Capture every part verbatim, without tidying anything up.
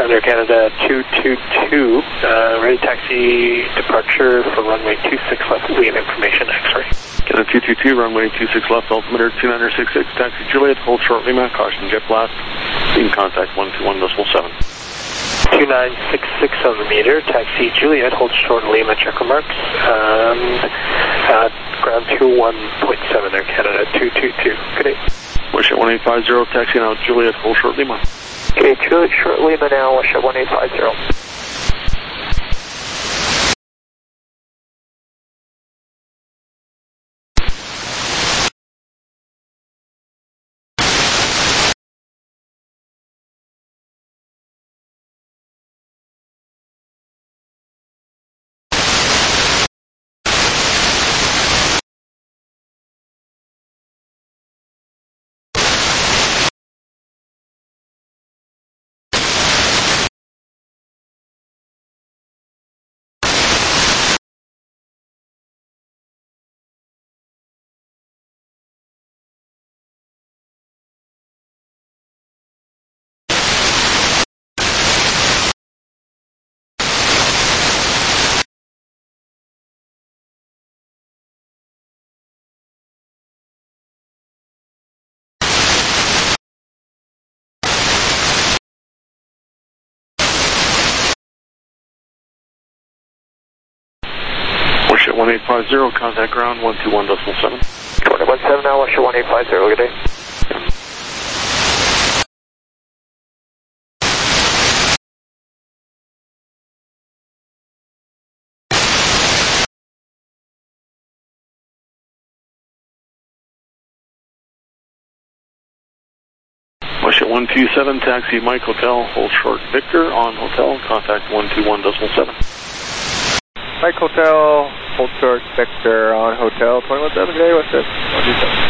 ground Air Canada two two two, uh, ready taxi departure for runway two six left, lead information X-ray. Canada two two two, runway two six left, altimeter two nine six six, taxi Juliet, hold short Lima, caution jet blast, in contact one two one decimal seven. two nine six six on the meter, taxi Juliet, hold short Lima, check remarks, um, uh, ground two one point seven Air Canada two two two, good day. Wish at one eight five zero, taxi now Juliet, hold short Lima. Okay, Juliet, short Lima now, wish at one eight five zero. Wish at one eight five zero, contact ground one two one decimal seven. two one seven now, wish at one eight five zero, good day. Wish at one two seven, taxi Mike Hotel, hold short Victor on hotel, contact one two one decimal seven. Mike Hotel, hold short Victor on hotel, twenty-one seven, good day, what's this? one two seven.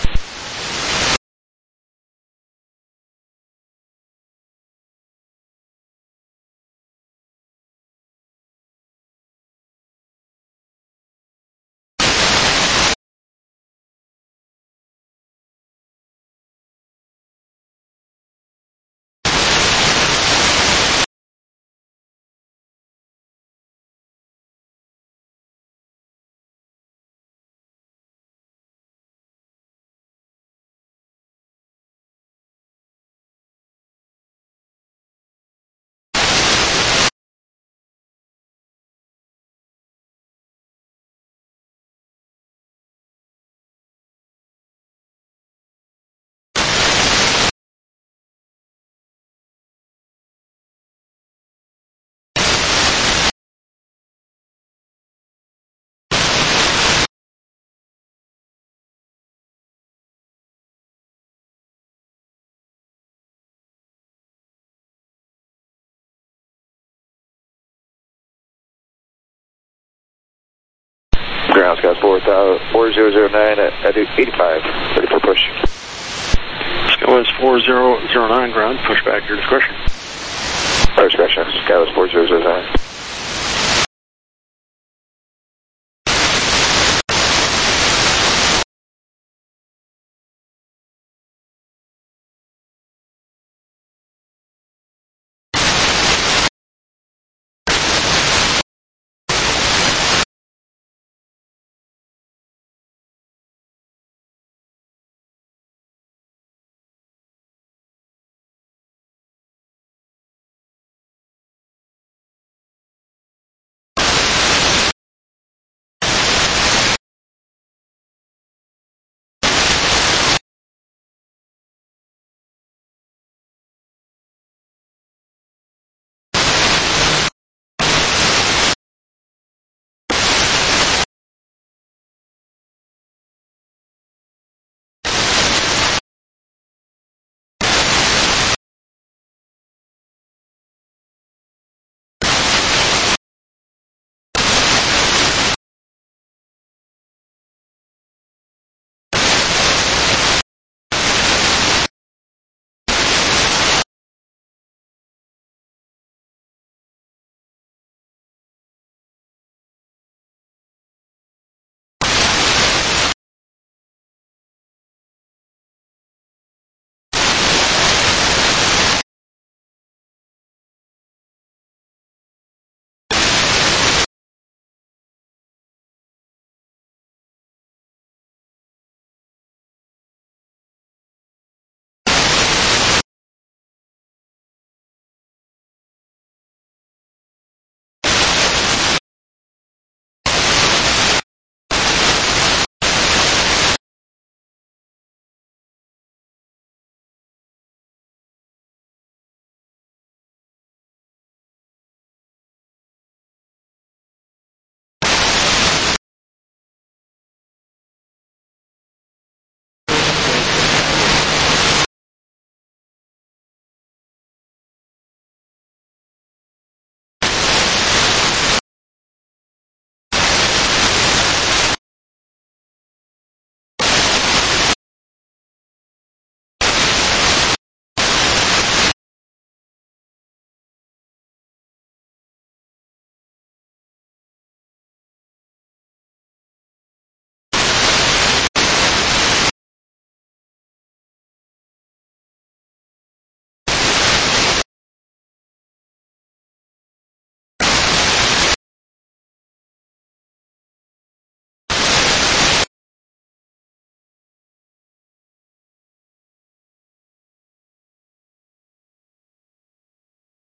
Ground Sky four zero zero nine at eighty-five, ready for push. Skywest four zero zero nine, ground, push back your discretion. Our discretion, Skywest four zero zero nine.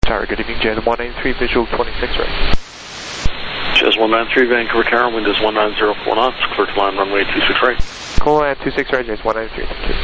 Tower, good evening, Jet one nine three, visual twenty-six right. Jazz one nine three, Vancouver Tower, wind is one nine zero four knots, clear to line runway two six right. Cool, and two six right, Jazz one nine three, thank you.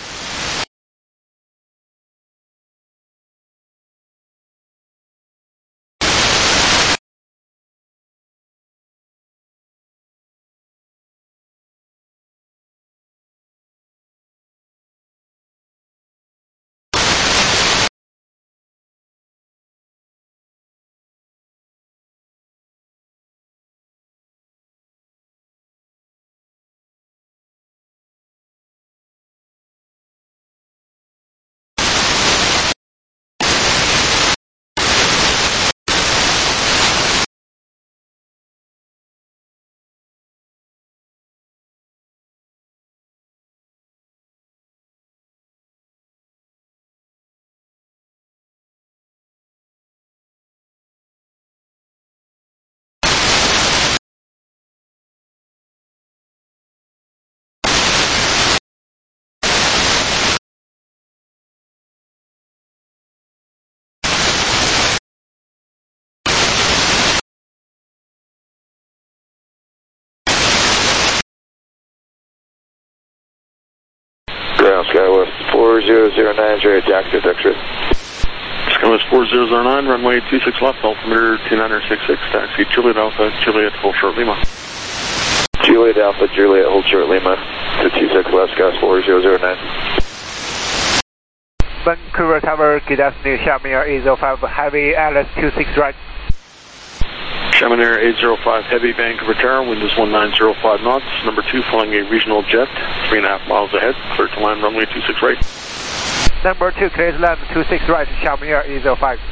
Ground Skywest four zero zero nine, Jerry, active X-ray. Skywest four zero zero nine, runway two six left, altimeter two nine six six, taxi Juliet Alpha, Juliet, hold short Lima. Juliet Alpha, Juliet, hold short Lima, to two six left, Skywest four zero zero nine. Vancouver Tower, good afternoon, Shamir eight zero five, heavy, Alice two six right. Chaminair eight zero five Heavy, Vancouver Tower, wind is one nine zero five knots, number two flying a regional jet, three and a half miles ahead, clear to land runway two six right. Number two, clear to land two six right, Chaminair eight zero five.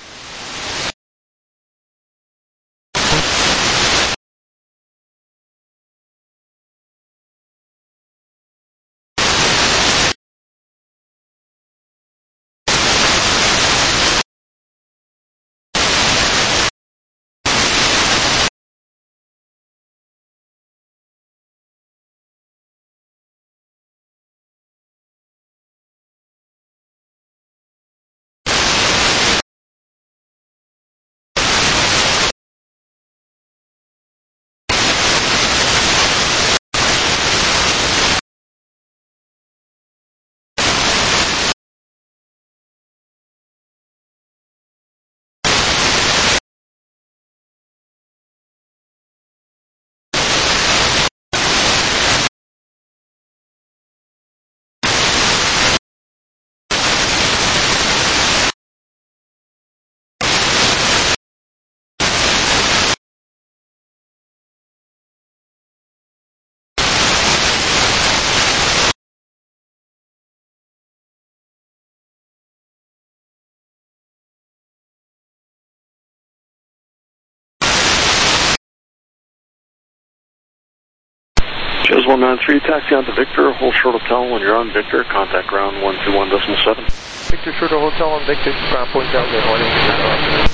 Jazz one nine three, taxi on to Victor, hold short hotel. When you're on Victor, contact ground one two one decimal seven. Victor Shorter Hotel on Victor, ground point down, good morning.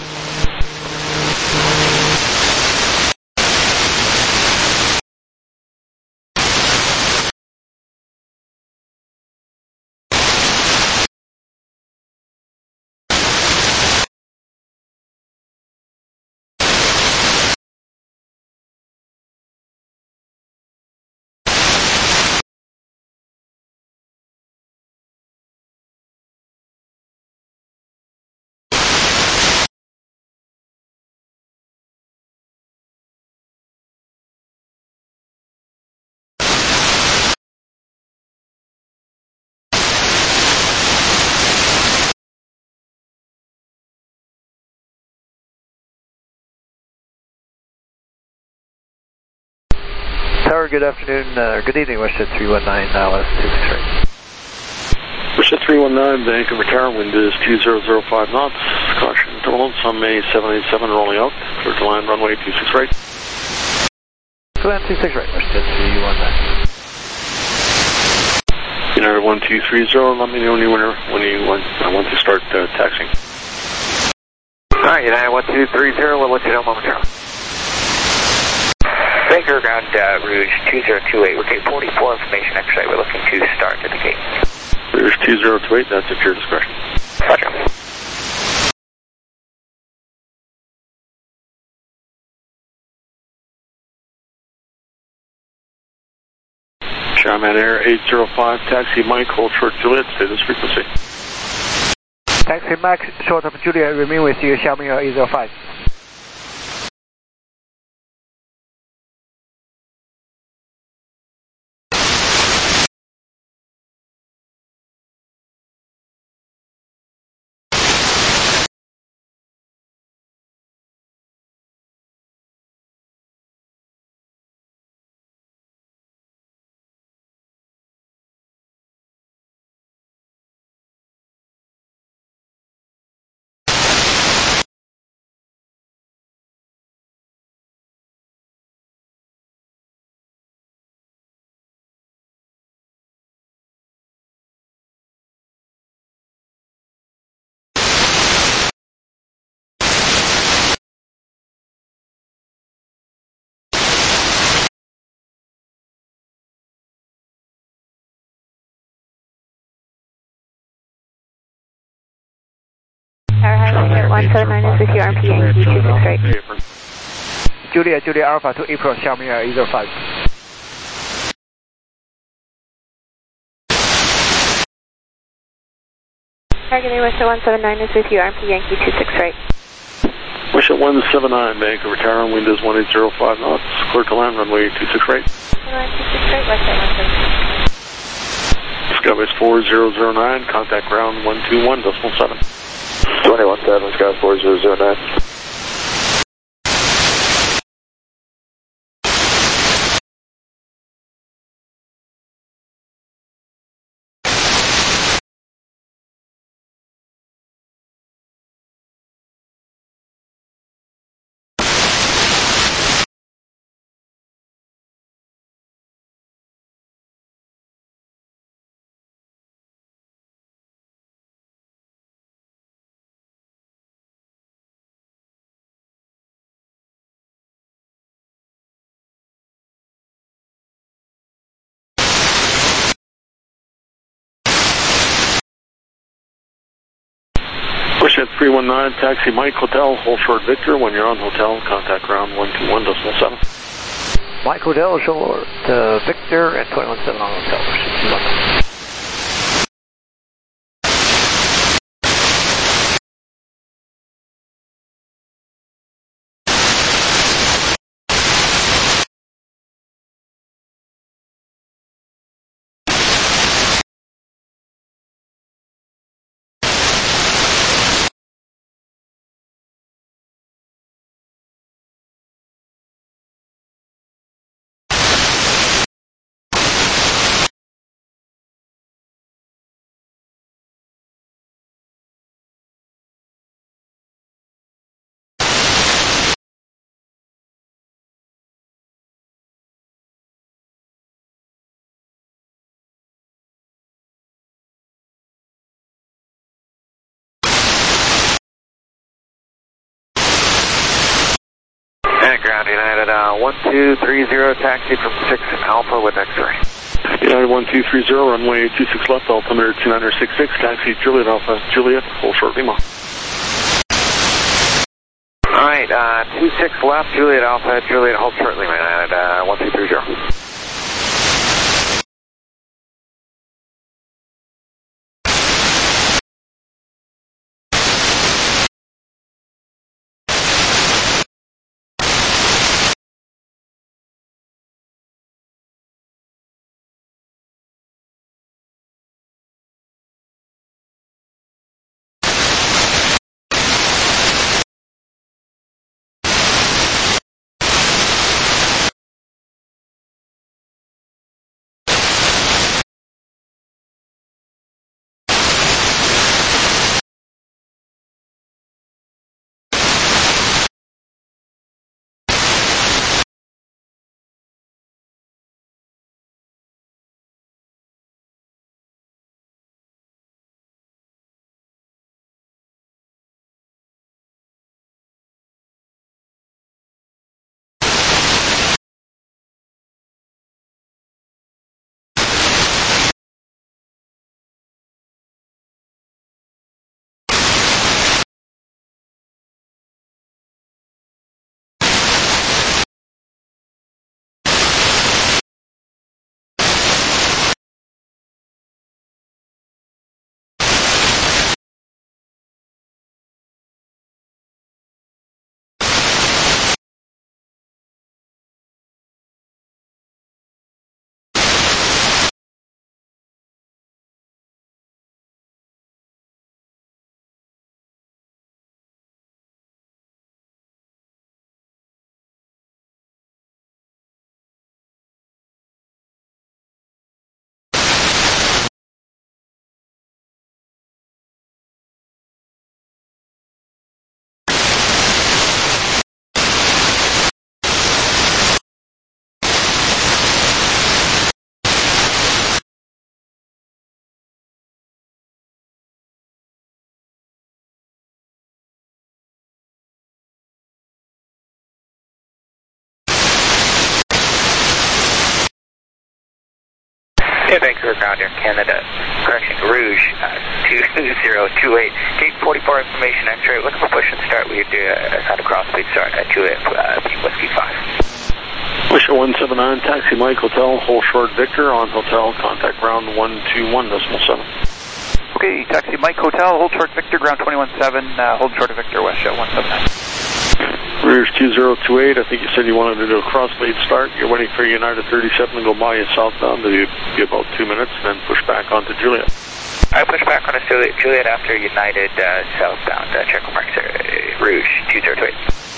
Tower, good afternoon, uh, good evening, WestJet three one nine, Alice two six right. WestJet three one nine, Vancouver Tower, wind is two zero zero five knots, caution turbulence on May seven eight seven rolling out, clear to line runway two six right. To land two six right, WestJet three one nine. United one two three zero, let me know when you, when you want, I want to start uh, taxiing. Alright, United one two three zero, we'll let you know momentarily. Vancouver ground, uh, Rouge two zero two eight, we're gate forty-four, information X-ray, we're looking to start at the gate. Rouge two zero two eight, that's at your discretion. Roger. Skyman Air eight zero five, taxi Mike, hold short Juliet, stay this frequency. Taxi Mike, short of Juliet, remain with you, Xiaomi Air eight zero five. Tower Highway one seven nine is with you, R P Yankee two six right. Juliet, Juliet Alpha to April, Xiaomi Air eight zero five. Target Wisher one seven nine is with you, R P Yankee two six right. Wisher one seven nine, Vancouver Tower, wind is one eight zero five knots, clear to land, runway two six right. Runway two six right, Westside one seven nine. Skybase four zero zero nine, contact ground one two one decimal seven. twenty-one seven, Sky four zero zero nine. Push at three one nine, taxi Mike Hotel, hold short Victor. When you're on hotel, contact ground one two one decimal seven. Mike Hotel, short uh, Victor, and twenty-one seven on hotel. And ground United uh, one two three zero, taxi from six Alpha with X-ray. United one two three zero, runway two six left, altimeter two nine six six, taxi Juliet Alpha, Juliet, hold short Lima. Alright, uh, two six left, Juliet Alpha, Juliet, hold short Lima, United uh, one two three zero. Okay, Vancouver ground Air Canada, correction, Rouge, uh, two zero two eight, gate forty-four information X-ray, looking for push and start, we do a sound of cross speed start at Juliet, uh, Whiskey five. Wisher one seven nine, taxi Mike Hotel, hold short Victor on hotel, contact ground one two one decimal seven. Okay, taxi Mike Hotel, hold short Victor, ground twenty-one seven, uh, hold short of Victor, West Jet one seven nine. Rouge two zero two eight, I think you said you wanted to do a crossfade start. You're waiting for United thirty-seven to go by you southbound. It'll be about two minutes, and then push back onto Juliet. I push back on Juliet, Juliet after United uh, southbound, uh, check marks, uh, Rouge two zero two eight.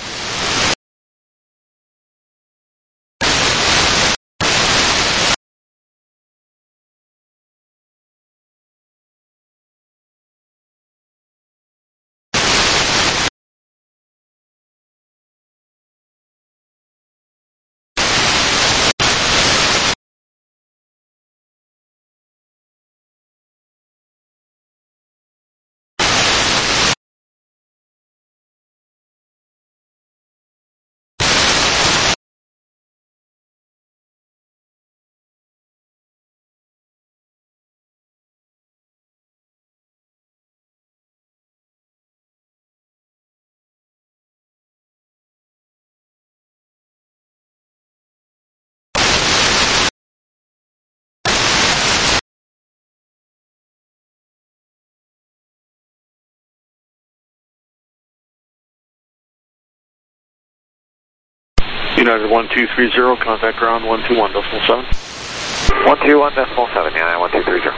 United one two three zero, contact ground one two one decimal seven. one two one decimal seven, United one two three zero.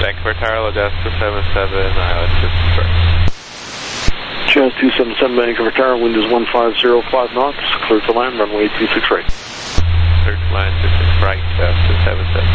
Bank of Tarl, Augusta seven seven, Island to Detroit. Jazz two seven seven Bank of Tarl, wind is one five zero five knots, clear to land, runway two six right. Clear to land two six right, uh, two seven seven.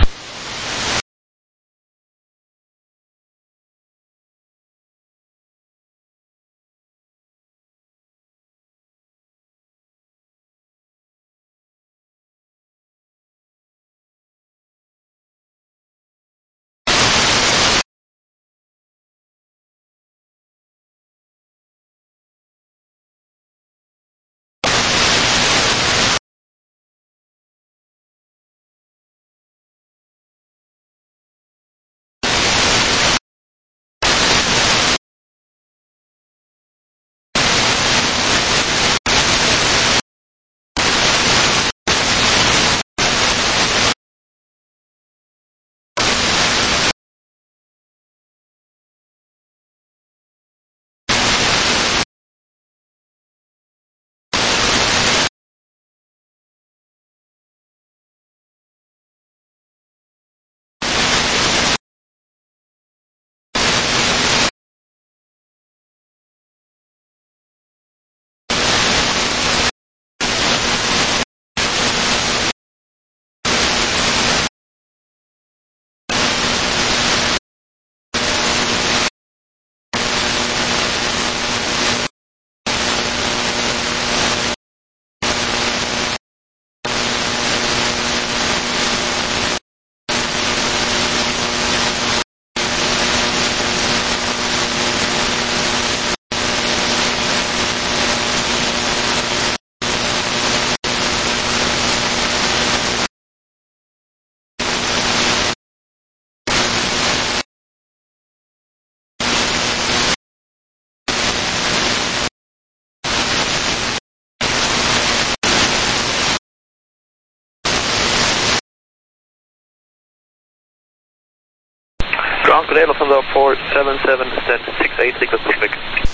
Ground Cadell, Lufthansa four seven seven, descent six eight, request pushback.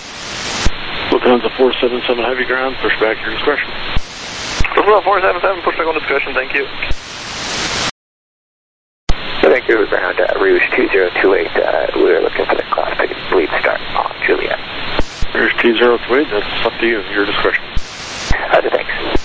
Lufthansa four seven seven heavy ground, push back your discretion. Lufthansa four seven seven, pushback on discretion, thank you. Vancouver ground, uh, Rouge two zero two eight, uh, we're looking for the class ticket lead start on Juliet. Rouge two zero two eight, that's up to you, your discretion. Uh, thanks.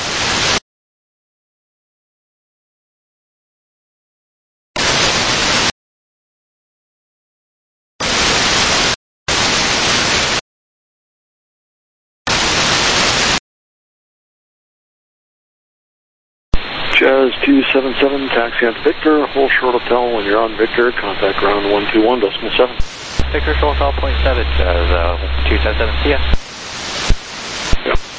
Jazz two seven seven, taxi on Victor, hold short hotel. When you're on Victor, contact ground one two one decimal seven. Victor, short hotel point seven, Jazz uh, two seven seven, see ya. Yep.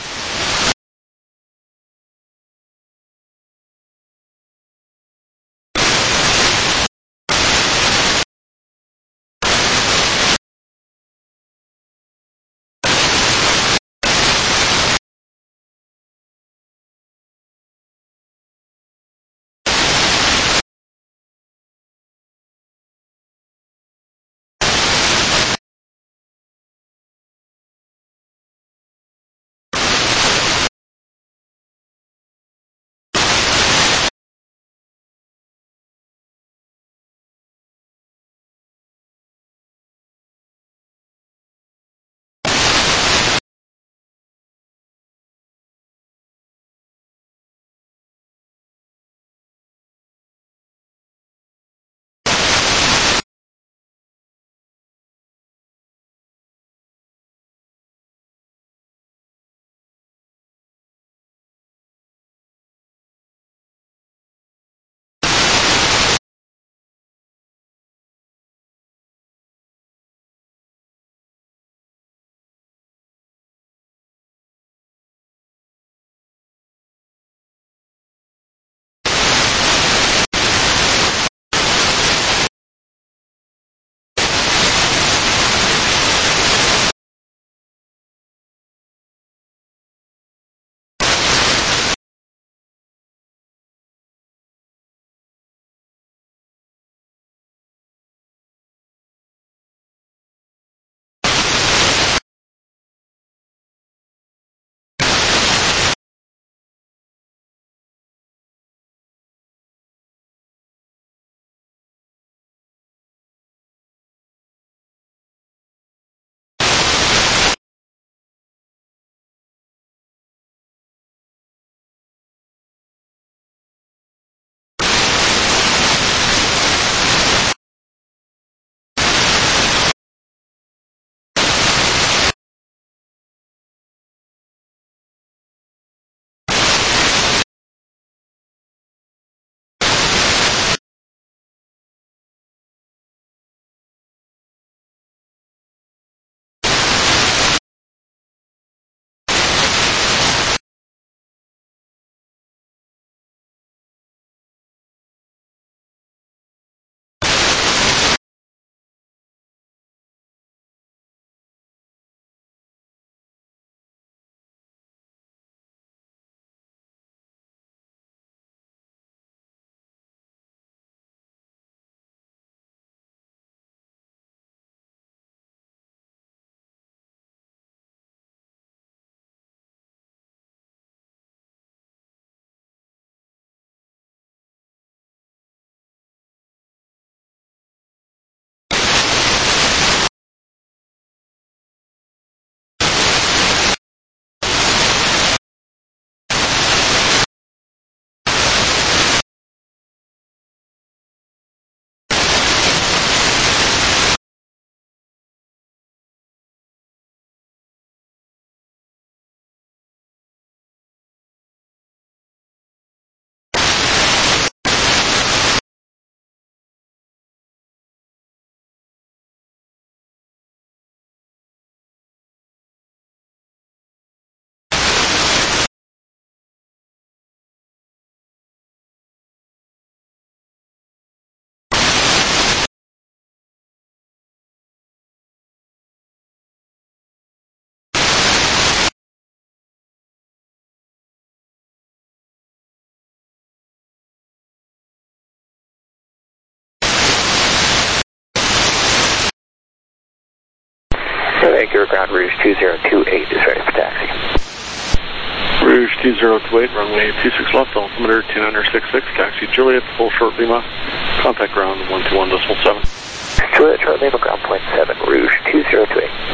Vancouver ground, Rouge two zero two eight is ready for taxi. Rouge two zero two eight, runway two six left, altimeter two nine six six, taxi Juliet, full short Lima, contact ground one two one decimal seven. Juliet, short Lima, ground point seven, Rouge two zero two eight.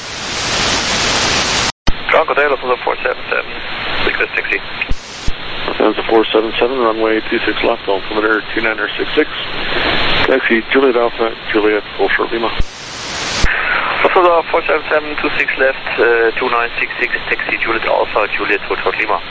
Ground Hotel, four seven seven, six sixty. Lufthansa four seven seven, runway two six left, altimeter two nine six six, taxi Juliet Alpha, Juliet, full short Lima. Lufthansa four seven seven, two six left, uh, two nine six six, taxi Juliet Alpha, Juliet, full short Lima.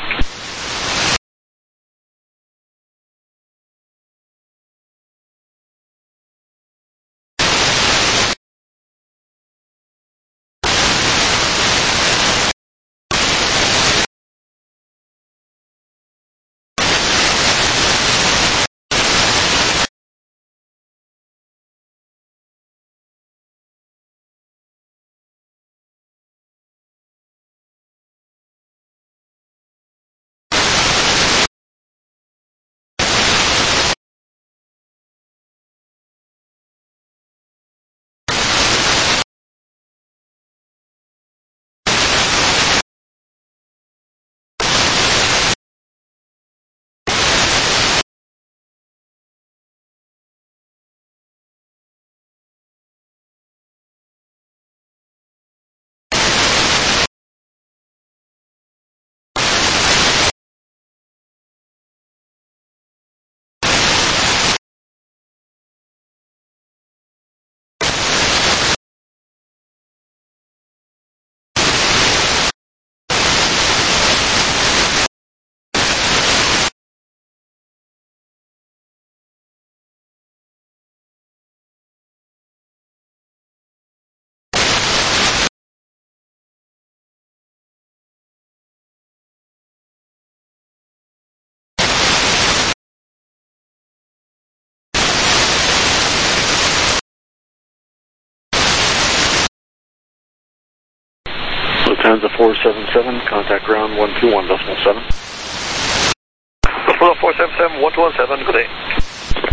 Lufthansa four seven seven, contact ground one two one decimal seven. Lufthansa four seven seven, one two one seven, good day.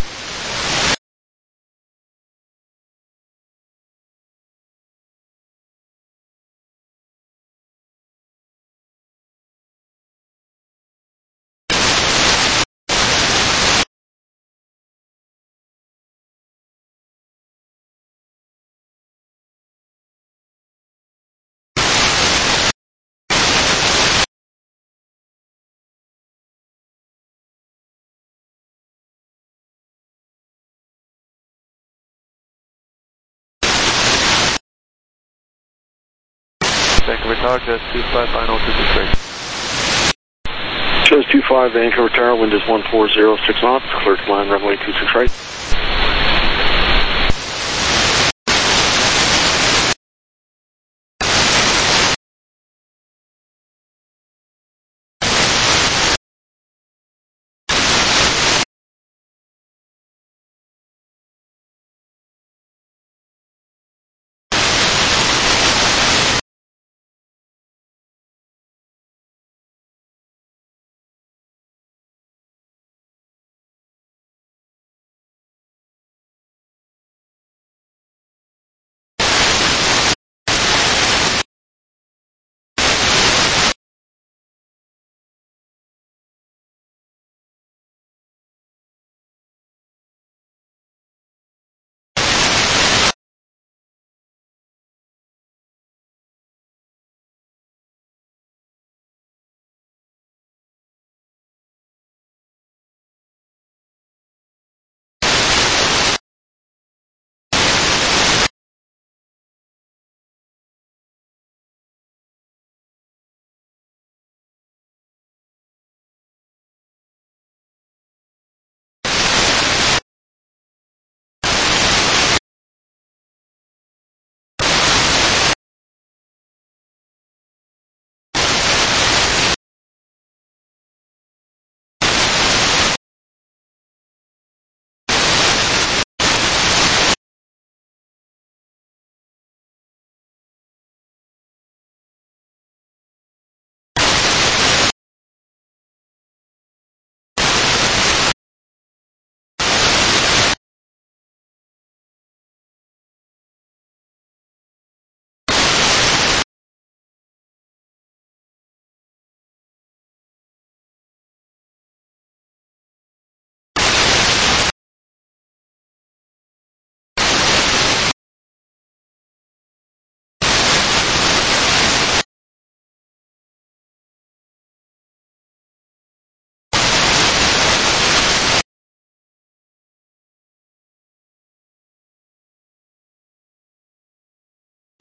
Vancouver Tower, just two five final two six three. Shows two five, Vancouver Tower, wind is one four zero six knots, clear to line runway two six right.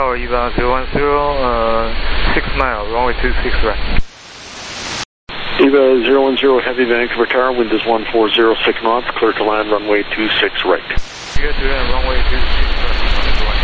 Tower, Eva zero one zero, uh, six mile, runway two six right. Eva zero one zero, Heavy Vancouver Tower, wind is one four zero six knots, clear to land, runway two six right. Clear to land, runway two six right.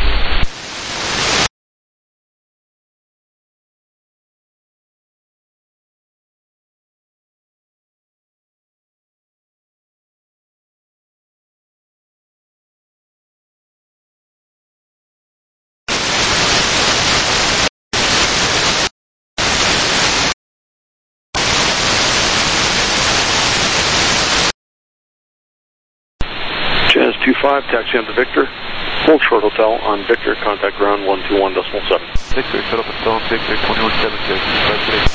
Jazz two five, taxi on to Victor. Hold short hotel on Victor, contact ground one two one decimal seven. Victor, set up a stone, Victor twenty-one seven six.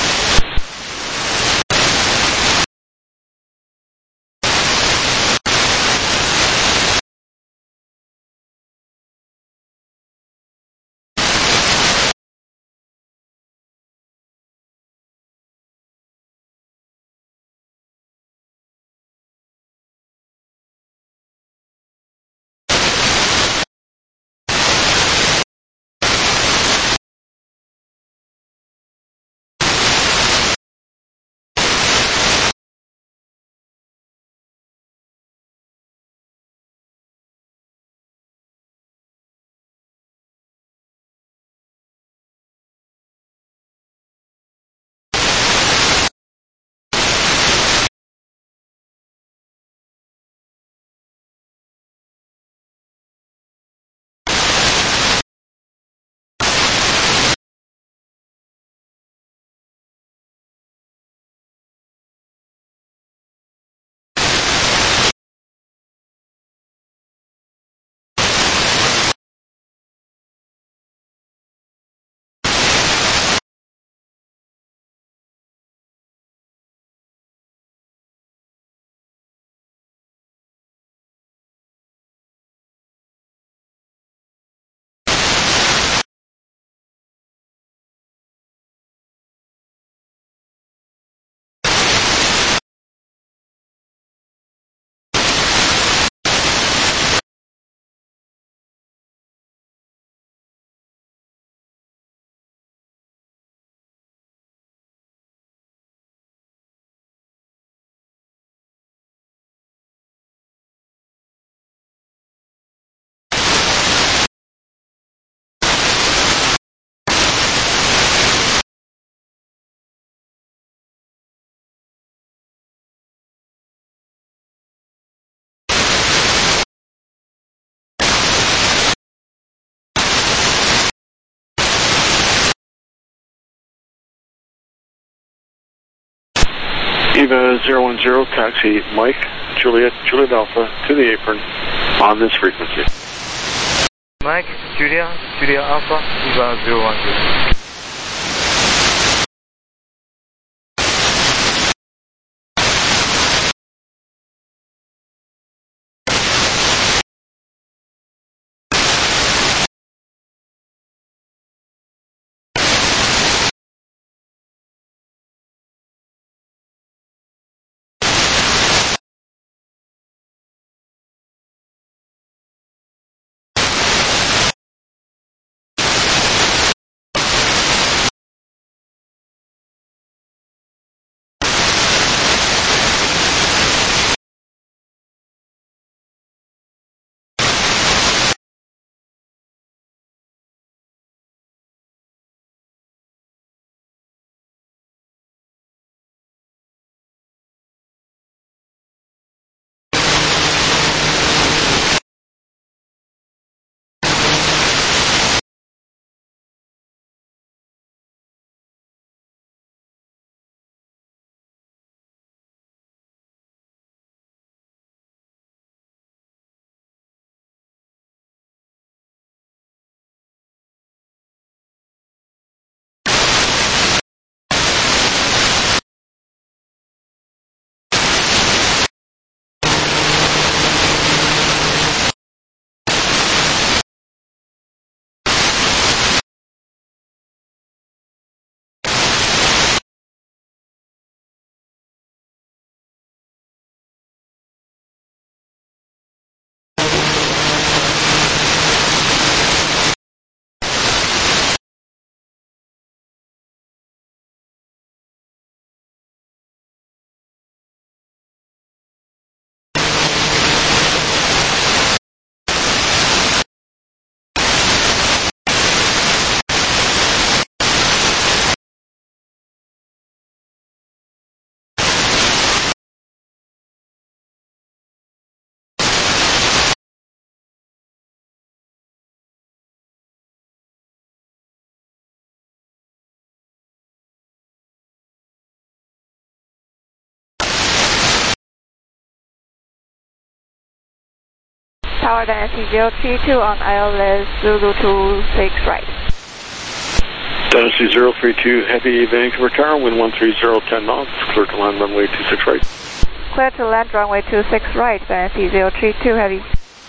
Eva zero one zero, taxi Mike, Juliet, Juliet Alpha to the apron on this frequency. Mike, Julia, Julia Alpha, Eva zero one zero. Tower Dynasty zero three two on I L S Zulu two six right. Dynasty zero three two Heavy Vancouver Tower, wind one three zero, ten knots, clear to land runway two six right. Clear to land runway two six right, Dynasty zero three two Heavy.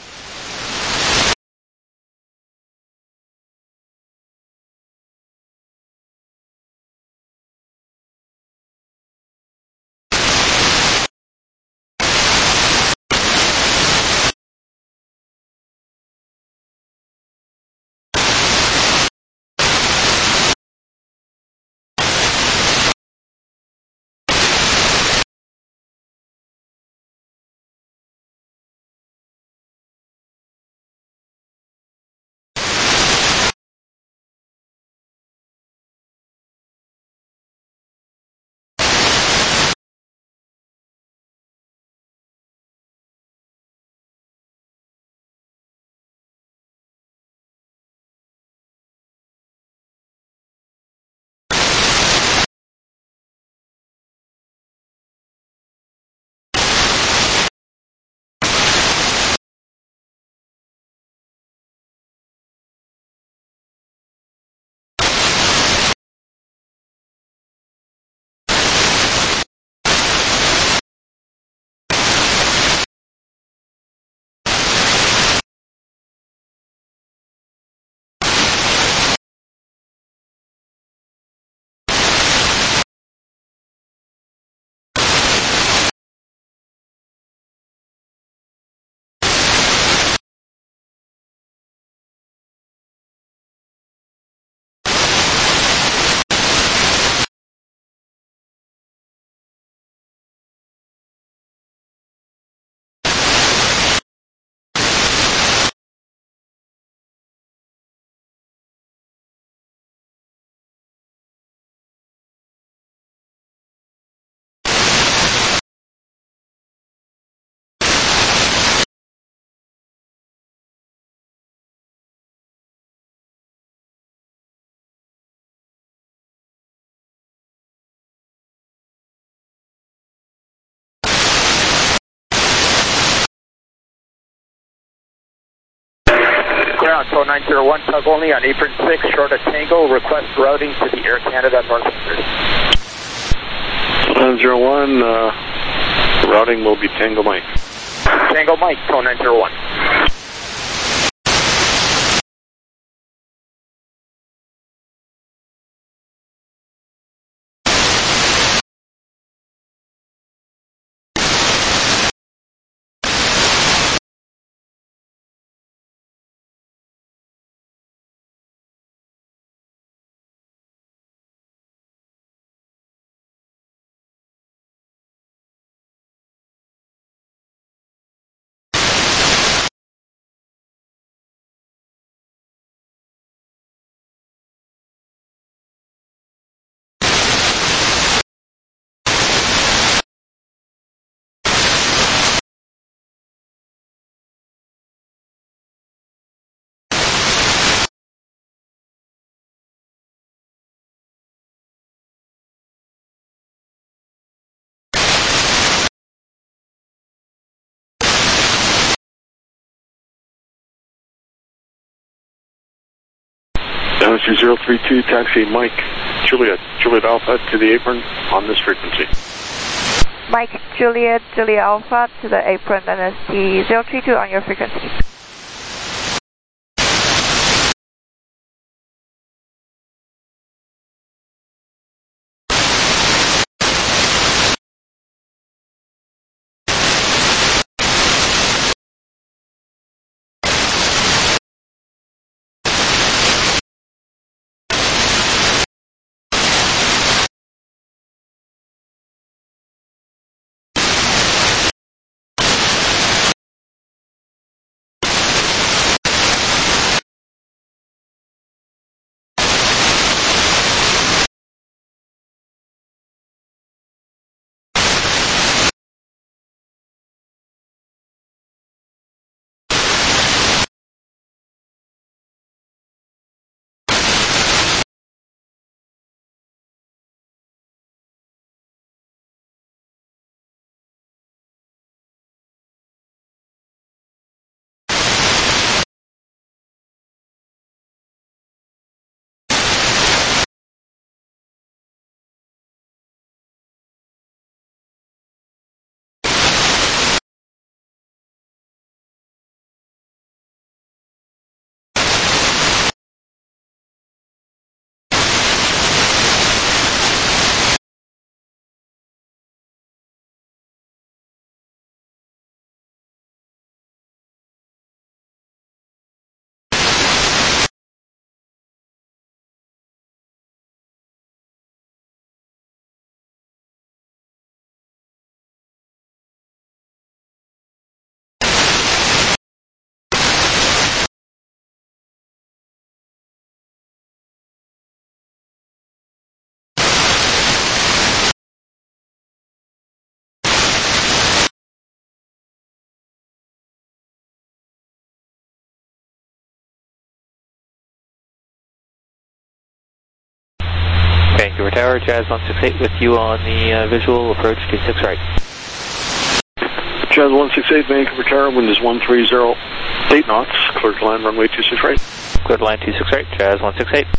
Ground, Tow nine zero one, tug only on apron six, short of Tango, request routing to the Air Canada Northwestern. nine zero one, uh, routing will be Tango Mike. Tango Mike, Tow nine zero one. Dynasty zero three two, taxi Mike, Juliet, Juliet Alpha to the apron on this frequency. Mike, Juliet, Juliet Alpha to the apron, Dynasty zero three two on your frequency. Vancouver Tower, Jazz one six eight with you on the uh, visual, approach two six right. Jazz one six eight, Vancouver Tower, wind is one three zero eight knots, clear to land, runway two six right. Clear to land two six right, Jazz one six eight.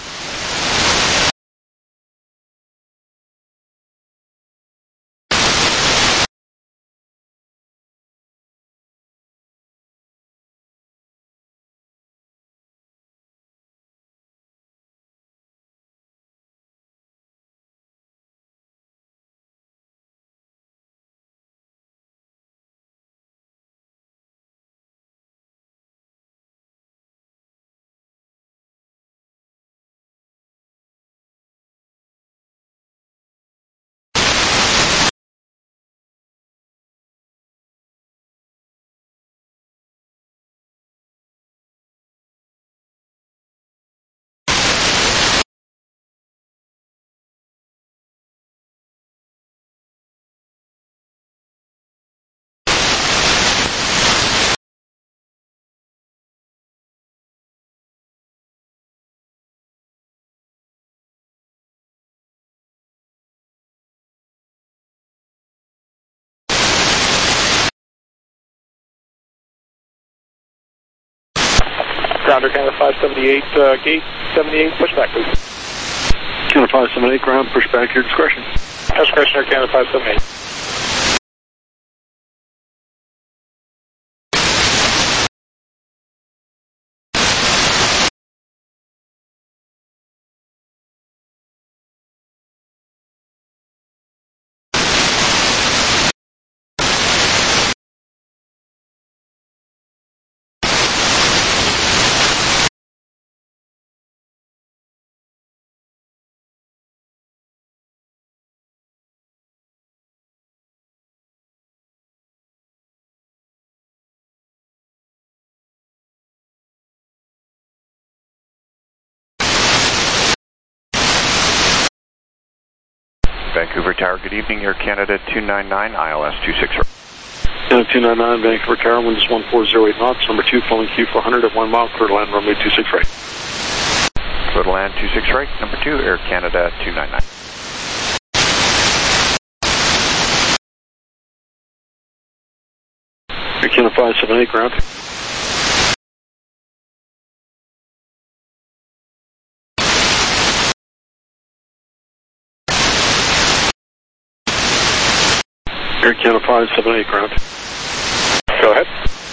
Grounder Canada five seventy-eight, uh, gate seventy-eight, pushback please. Canada five seventy-eight, ground, pushback, your discretion. Discretion, Air Canada five seventy-eight. Vancouver Tower, good evening, Air Canada two nine nine, I L S two six right. Canada two nine nine, Vancouver Tower, wind is one four zero eight knots, number two, following Q four hundred at one mile, clear to land, runway two six right. Clear to land two six right, number two, Air Canada two nine nine. Air Canada five seventy-eight, ground. Air Canada five seventy-eight, ground. Go ahead.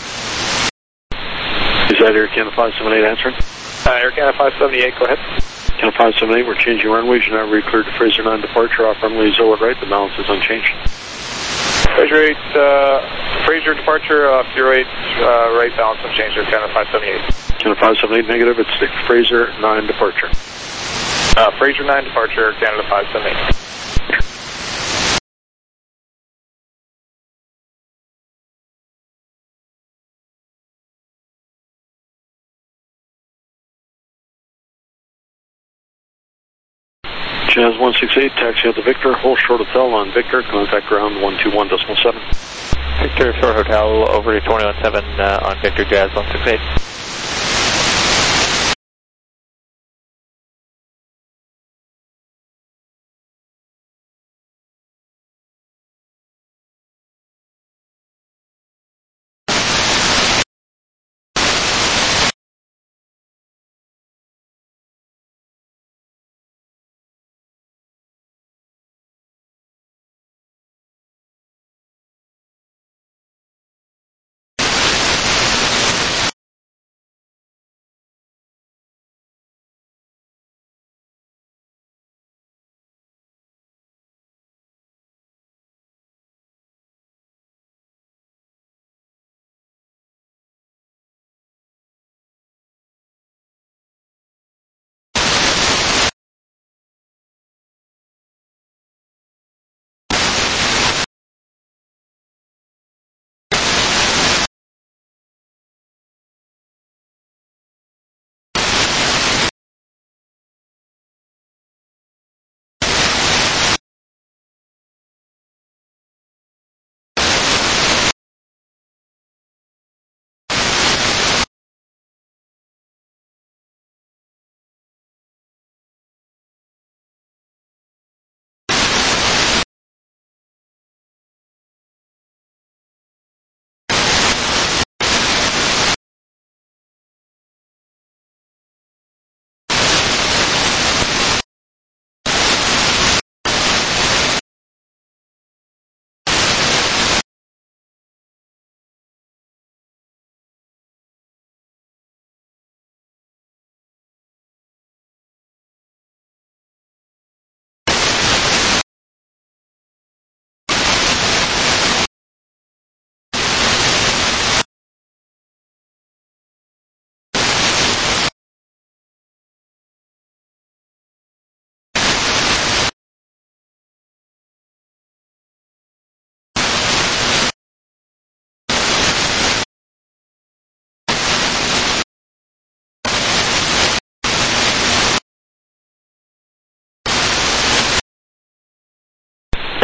Is that Air Canada five seventy-eight answering? Uh, Air Canada five seventy-eight, go ahead. Canada five seventy-eight, we're changing runways. You're now re-cleared to Fraser nine departure, off runway zero right, the balance is unchanged. Fraser eight, uh, Fraser departure, uh, zero eight, uh, right, balance unchanged, Air Canada five seventy-eight. Canada five seventy-eight, negative, it's Fraser nine departure. Uh, Fraser nine departure, Air Canada five seventy-eight. Jazz one six eight, taxi at the Victor, hold short hotel on Victor, contact ground one two one point seven. Victor, short hotel, over to twenty-one seven uh, on Victor, Jazz one six eight.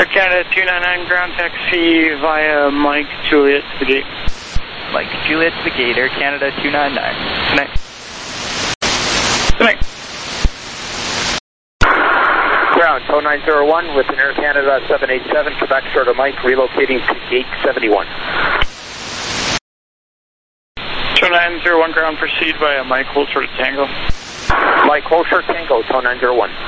Canada two nine nine, ground taxi via Mike Juliet to the gate. Mike Juliet to the gate, Air Canada two nine nine. Good night. Good night. Ground, tow nine zero one with an Air Canada seven eight seven, Quebec short of Mike, relocating to gate seventy-one. Tow nine zero one, ground, proceed via Mike, hold short of Tango. Mike, hold short Tango, tow nine zero one.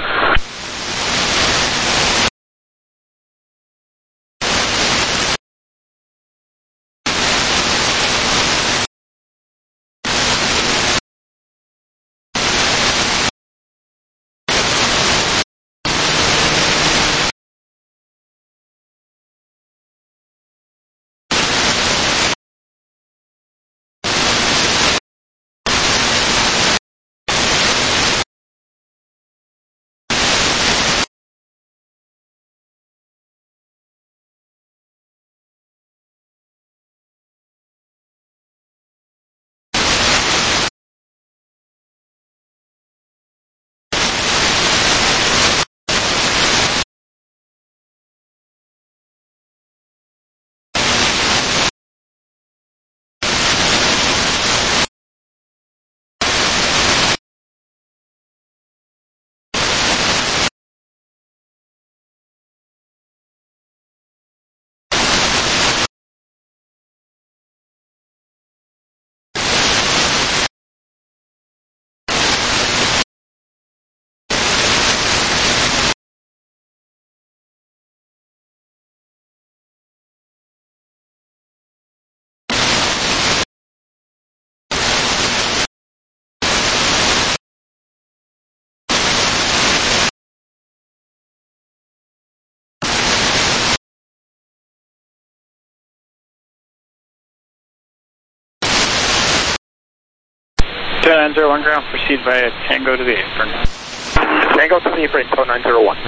Tow nine zero one, ground, proceed via Tango to the apron. Tango to the apron, tow nine zero one.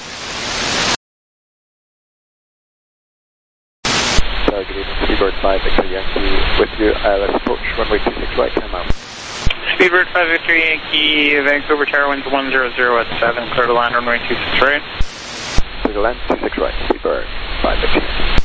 Good evening, Speedbird five Victor Yankee with you. Uh, let's approach runway two six right, time out. Speedbird five Victor Yankee, Vancouver Tower, winds one zero zero at seven, clear to land runway two six right. Clear to land two six right, Speedbird five Victor Yankee.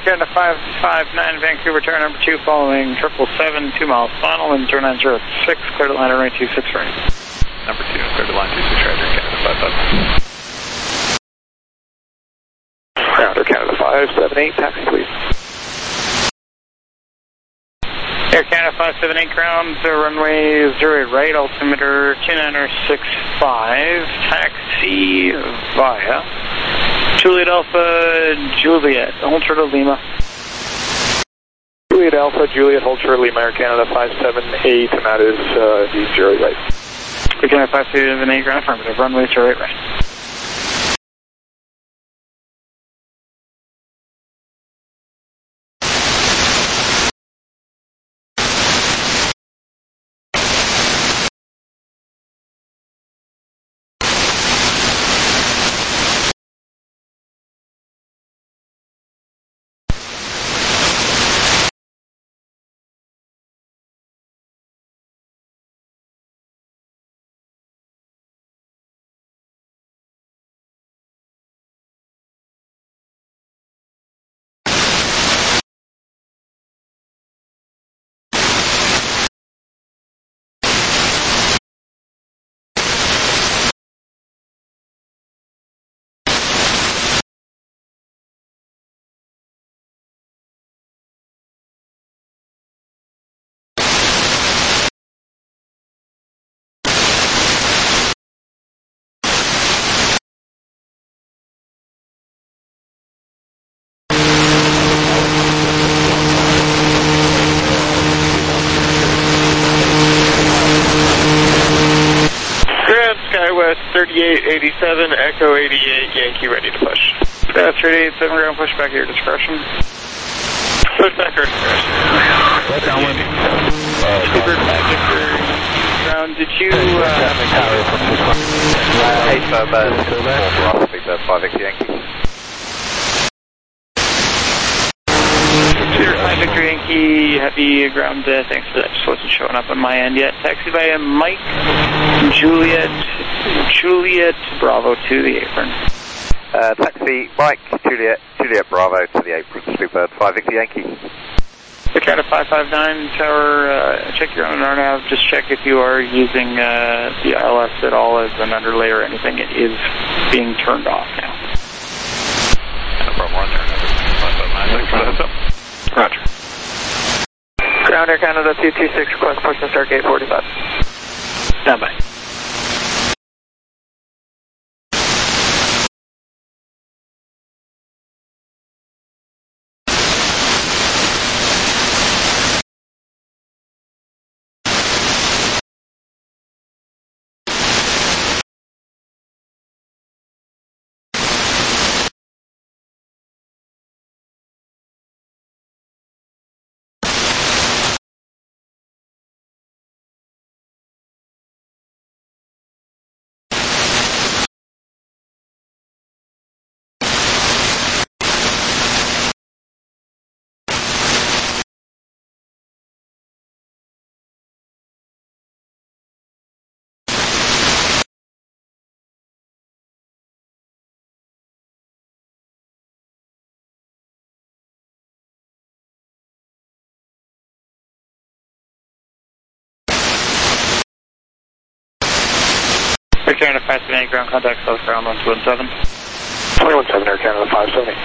Canada five five nine, Vancouver Tower number two, following triple seven, two miles final, and turn nine zero six, clear to line runway two six right. Number two, clear to line two six right, Air Canada five five nine. Ground Air Canada five seven eight, taxi please. Air Canada five seven eight, ground to runway zero eight right, altimeter two nine six five, taxi via Juliet Alpha Juliet, hold short of Lima. Juliet Alpha Juliet, hold short of Lima, Air Canada five seven eight, and that is uh, the zero eight right. Air Canada five seven eight, ground affirmative, runway zero eight right. Skywest thirty-eight eighty-seven, Echo eighty-eight, Yankee ready to push. Skywest thirty-eight eighty-seven, ground push back at your discretion. Push back your discretion. Right downwind. Super Victor, ground, did you, uh... Hey, sir, Bird, four Bravo, Big Bird, five Victor Yankee. Peter five Victor Yankee, heavy ground, uh, thanks for that, just wasn't showing up on my end yet. Taxi by Mike, Juliet, Juliet, Bravo to the apron. Uh, taxi, Mike, Juliet, Juliet, Bravo to the apron, Big Bird, five Victor Yankee. Air Canada five five nine, tower, uh, check your own R nav, just check if you are using uh, the I L S at all as an underlay or anything. It is being turned off now. No problem, we're on there. five five nine, thanks for the heads up. Roger. Ground Air Canada two two six, request push and start gate forty-five. Stand by. Air Canada five seven eight, ground contact south ground one two one seven. two one seven, Air Canada five seven eight.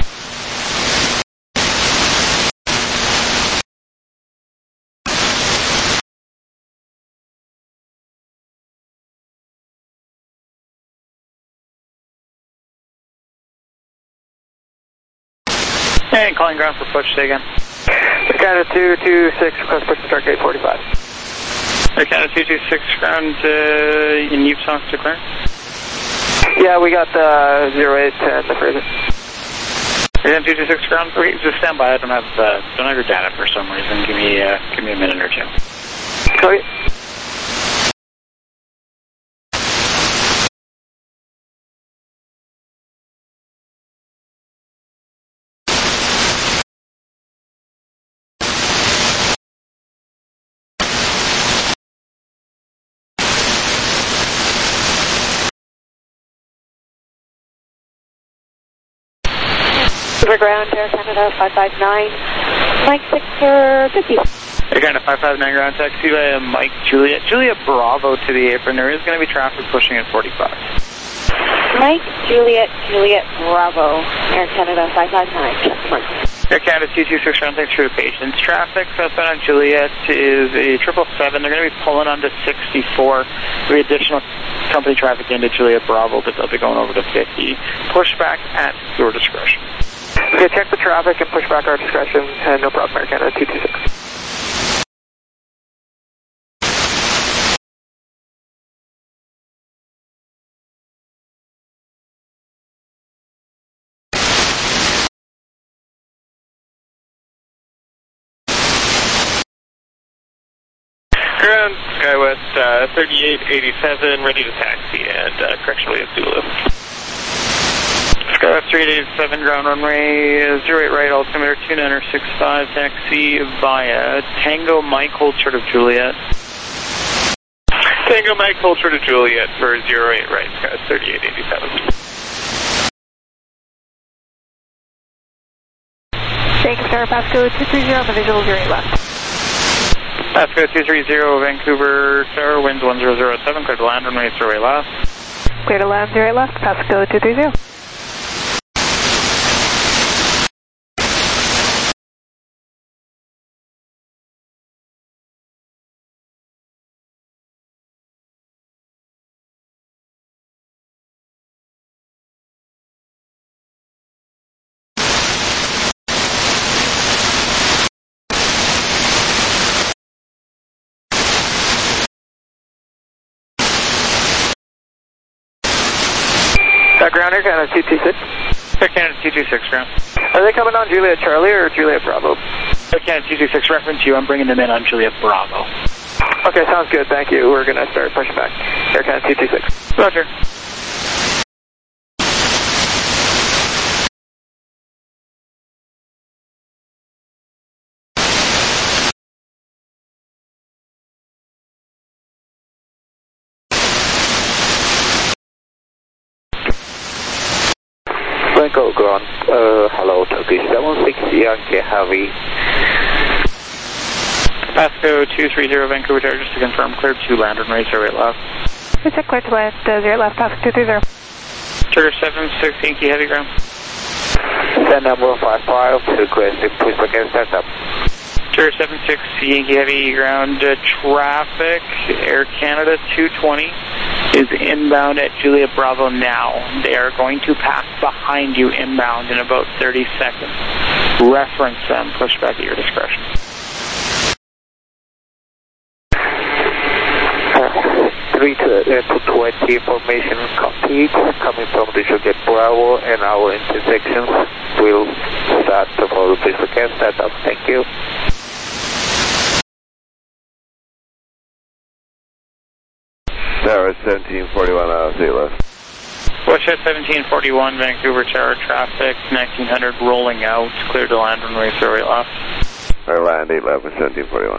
And calling ground for push, say again. Air Canada two two six, request push to start gate forty-five. Air Canada two two six, ground uh, in Ypsilon to clear. Yeah, we got the zero eight and the further. Air Canada two two six, ground, wait, just stand by. I don't have, uh, don't have your data for some reason. Give me, uh, give me a minute or two. Copy. Vancouver ground, Air Canada five five nine, Mike Victor fifty. Air Canada five five nine ground taxi by Mike Juliet. Juliet Bravo to the apron. There is going to be traffic pushing at forty-five. Mike Juliet Juliet Bravo, Air Canada five five nine, check mark. Air Canada two two six ground, thanks for your patience. Traffic southbound on Juliet is a triple seven. They're going to be pulling onto sixty-four. There'll be additional company traffic into Juliet Bravo, but they'll be going over to fifty. Pushback at your discretion. Okay, check the traffic and push back our discretion, and no problem, Air Canada two two six. Ground, SkyWest uh, thirty-eight eighty-seven, ready to taxi, and uh, correction, William Zulu. SkyWest three eight seven, ground runway zero eight right, altimeter two nine six five, taxi via Tango Mike, hold short of Juliet. Tango Mike, hold short of Juliet for zero eight right, SkyWest thirty-eight eighty-seven. Thanks, Star Pasco two three zero on the visual zero eight left. Pasco two three zero, Vancouver Tower, winds one zero zero seven, clear to land, runway zero eight left. Clear to land zero eight left, Pasco two three zero. Uh, ground, Air Canada two two six. Air Canada two two six, ground. Are they coming on Juliet Charlie or Juliet Bravo? Air Canada two two six, reference you. I'm bringing them in on Juliet Bravo. Okay, sounds good. Thank you. We're going to start pushing back. Air Canada two two six. Roger. Franco ground, uh, hello, Turkish seven six Yankee Heavy. Pasco two three zero, Vancouver Tower, just to confirm, cleared to land runway zero eight left. We check clear to land uh, zero eight left, Pasco two three zero. Trigger seven six, Yankee Heavy ground. Send number five five, requesting push again setup. Trigger seven six, Yankee Heavy ground, uh, traffic, Air Canada two twenty is inbound at Juliet Bravo now. They are going to pass behind you inbound in about thirty seconds. Reference them, push back at your discretion. three to twenty information copied, coming from the Juliet Bravo, and our intersections will start tomorrow. Please again setup. Thank you. Tower seventeen forty-one, uh, see you left. Westjet seventeen forty-one, Vancouver Tower traffic, nineteen hundred rolling out, clear to land runway zero eight left. Or land eight left with seventeen forty-one.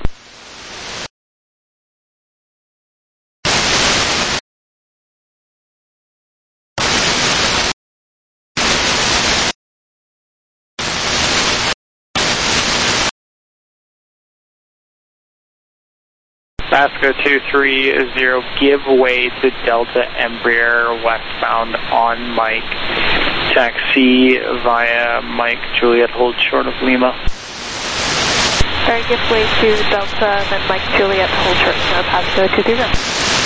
Pasco two three zero, give way to Delta Embraer westbound on Mike. Taxi via Mike Juliet, hold short of Lima. Sorry, give way to Delta and then Mike Juliet, hold short of Pasco two three zero.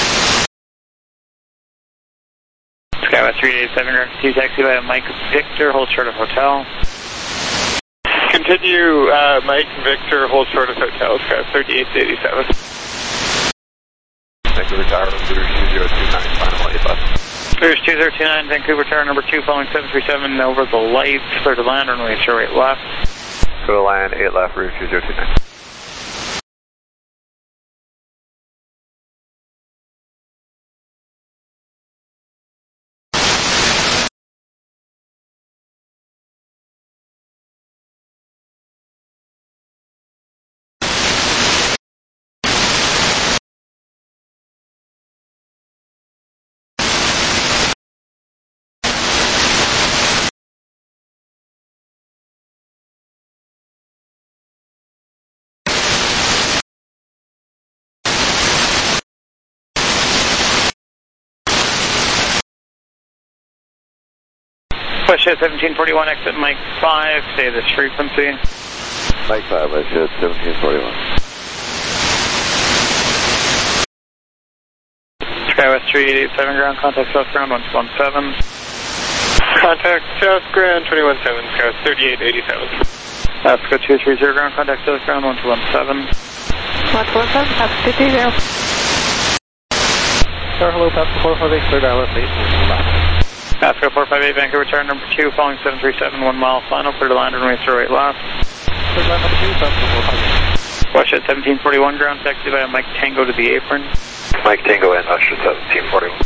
Skywest three eight seven, two taxi via Mike Victor, hold short of hotel. Continue, uh, Mike Victor, hold short of hotel, Skywest thirty-eight eighty-seven. Vancouver Tower, Rouge two zero two nine, final eight left. Rouge two zero two nine, Vancouver Tower number two, following seven three seven over the lights, clear to land, runway zero eight left. Clear to land, eight left, Rouge two zero two nine. Westjet seventeen forty-one, exit Mike five, say this frequency. Mike five, Westjet seventeen forty-one. SkyWest three eight eight seven, ground contact South Ground one two one seven. Contact South Ground twenty-one seven, SkyWest thirty-eight eighty-seven. Alaska two three zero, ground contact South Ground one two one seven. one two one seven, Alaska two three zero. Star, hello, Pascal four five eight, clear dial eight. Alaska four five eight, Vancouver tower number two, following seven three seven, one mile final, clear to land, runway zero eight left. Clear line number two, Pascal four five eight. Westjet seventeen forty-one, ground taxi by Mike Tango to the apron. Mike Tango and Westjet seventeen forty-one.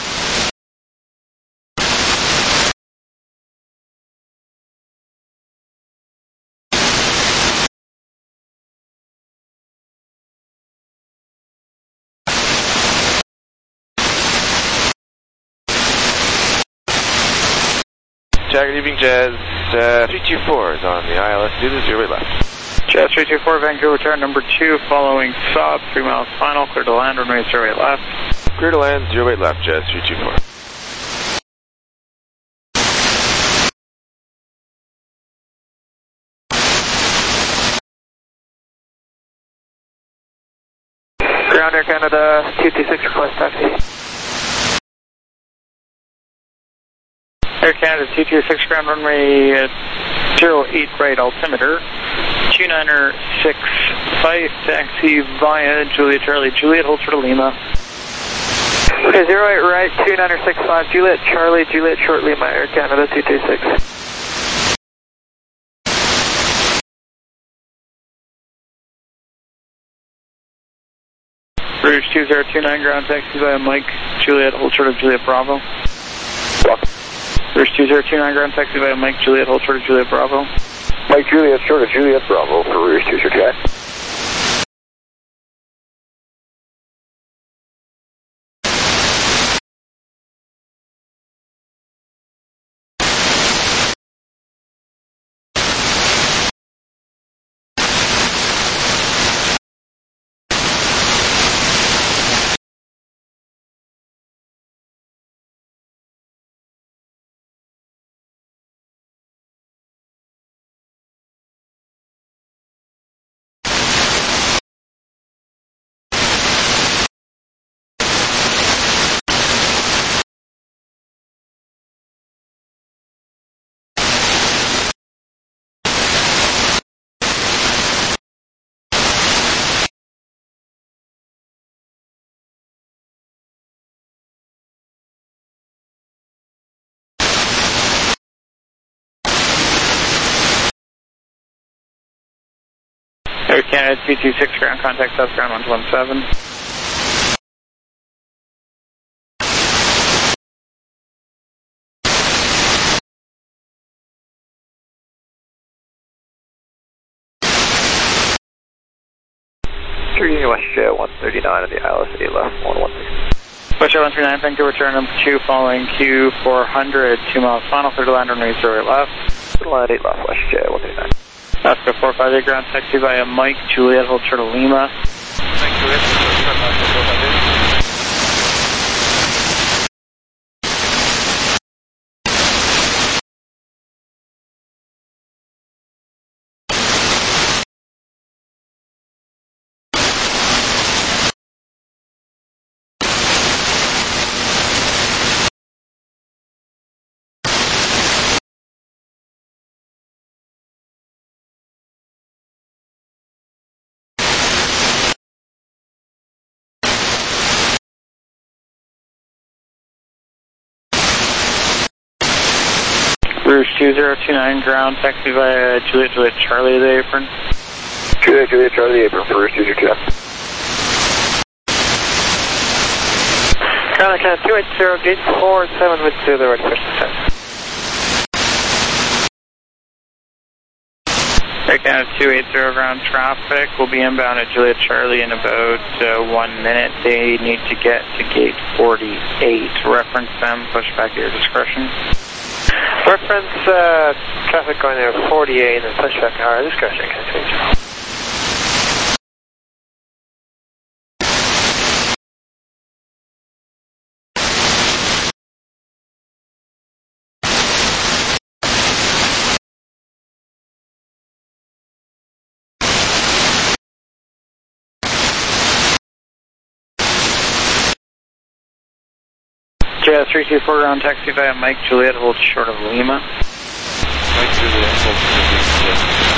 Good evening, Jazz uh, three two four is on the I L S two to zero eight left. Jazz three two four, Vancouver tower number two, following S O B, three miles final, clear to land, runway zero eight left. Clear to land, zero eight left, Jazz three two four. Ground Air Canada two two six, request taxi. Air Canada two two six, ground runway zero eight right altimeter, two niner six five, taxi via Juliet Charlie, Juliet hold for Lima. Okay, zero eight right, two niner six five, Juliet Charlie, Juliet short Lima, Air Canada two two six. Rouge two zero two nine, ground taxi via Mike, Juliet hold short of Juliet Bravo. Rouge two zero two nine, ground taxi via Mike, Juliet, hold short of Juliet Bravo. Mike Juliet, short of Juliet Bravo for Rouge two zero two nine. Air Canada two two six, ground contact South Ground one two one seven. three Westjet one thirty-nine on the I L S eight left, one one six. Westjet one thirty-nine, Vancouver turn number two, following Q four hundred, two miles final, clear to land, runway zero eight left. Clear to land eight left, Westjet one thirty-nine. Alaska four five eight, ground taxi via Mike, Juliet, hold short of Lima. Mike Juliet, four five eight. Rouge two zero two nine, ground taxi via Juliet, Juliet Charlie to the apron. Juliet, Juliet Charlie, apron for Rouge two zero two nine. Ground Canada two eight zero, gate four seven with two, the right person set. Air Canada two eight zero, ground traffic will be inbound at Juliet Charlie in about uh, one minute. They need to get to gate forty-eight. Reference them, push back at your discretion. Reference uh, traffic going there forty-eight and push back our discretion. Jet three two four ground taxi via Mike Juliet, hold short of Lima. Mike Juliet, hold short of Lima.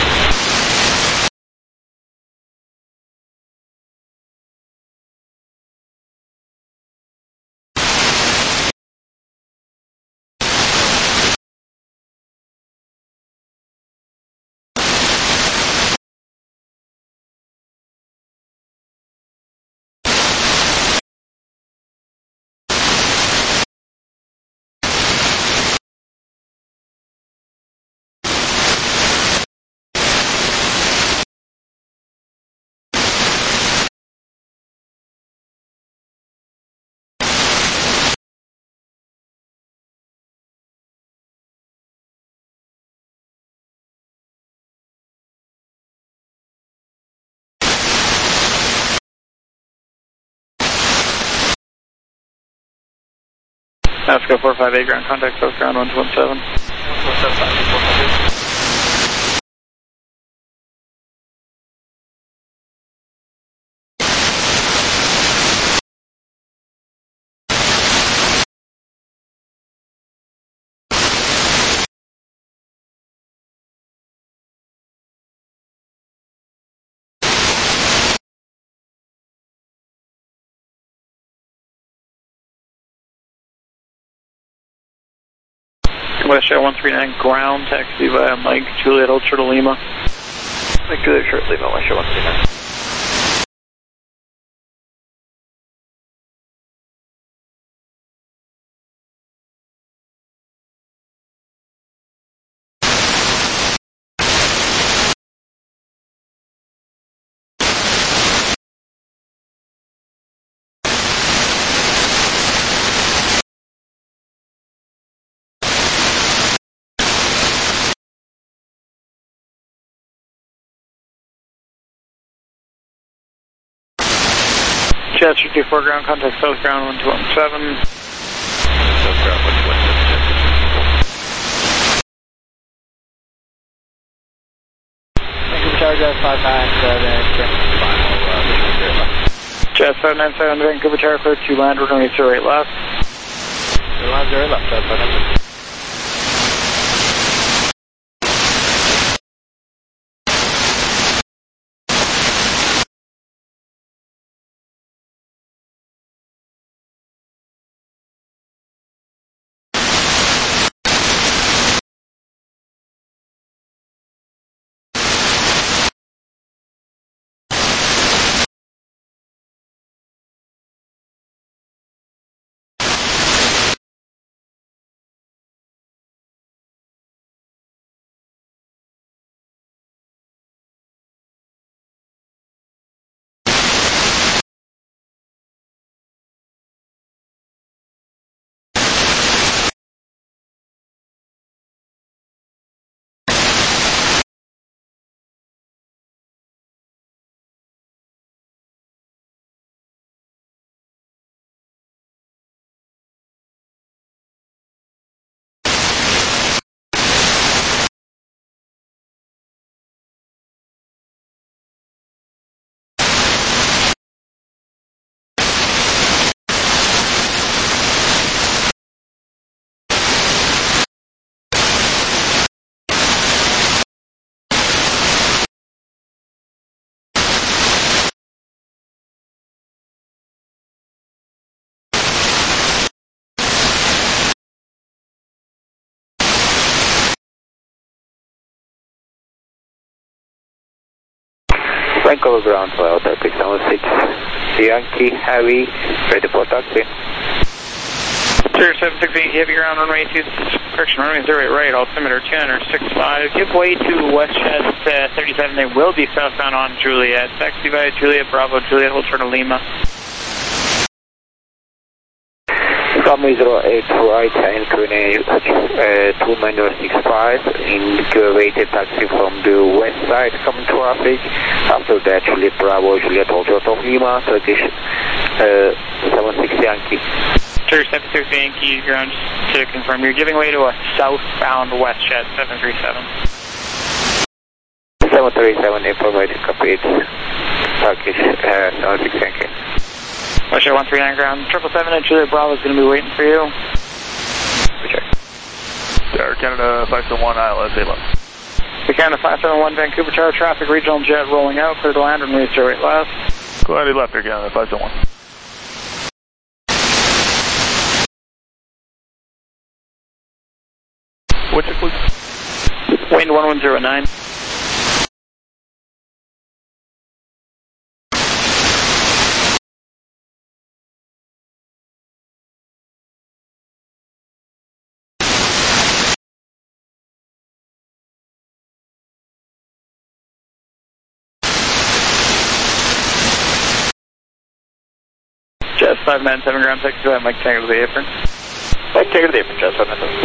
Africa four five eight, ground contact, South ground one two one seven. West Shell one three nine, ground taxi via Mike Juliet, hold short of Lima. Mike Juliet, short Lima, West Shell one three nine. Jet three two four, ground contact, South ground one two one seven. South ground one two one seven, Jet three two four. Vancouver Tower, Jet five nine seven, final, uh, zero left. Jet seven nine seven, Vancouver Tower, clear to land, we're going to zero eight left. Zero line, zero left, Jet five nine seven. Vancouver ground for Delta six seven six, Yankee Heavy, ready for taxi. zero seven six eight, heavy ground runway two, correction, runway zero eight right, altimeter two six five, give way to WestJet uh, thirty-seven, they will be southbound on Juliet, taxi via Juliet, Bravo, Juliet, hold short of Lima. Runway zero eight right, incline uh, two nine six five, indicated taxi from the west side, coming traffic. After that, Juliet Bravo, Juliet hold short of Lima, Turkish uh, seven six Yankee. Sure, seven six Yankee, ground, just to confirm, you're giving way to a southbound WestJet seven three seven. seven three seven, information copied, Turkish uh, seven six Yankee. Russia one three nine ground, triple seven at Juliet Bravo is going to be waiting for you. Okay. Air Canada five seven one, I L S eight left. Air Canada five seven one, Vancouver Tower traffic, regional jet rolling out, clear to land, runway zero eight left. Go ahead, left, Air Canada five seven one. What's your please? Wind one one zero nine. Jets five nine seven ground six, go ahead, Mike Tango to the apron. Mike Tango to the apron, Jets five nine seven.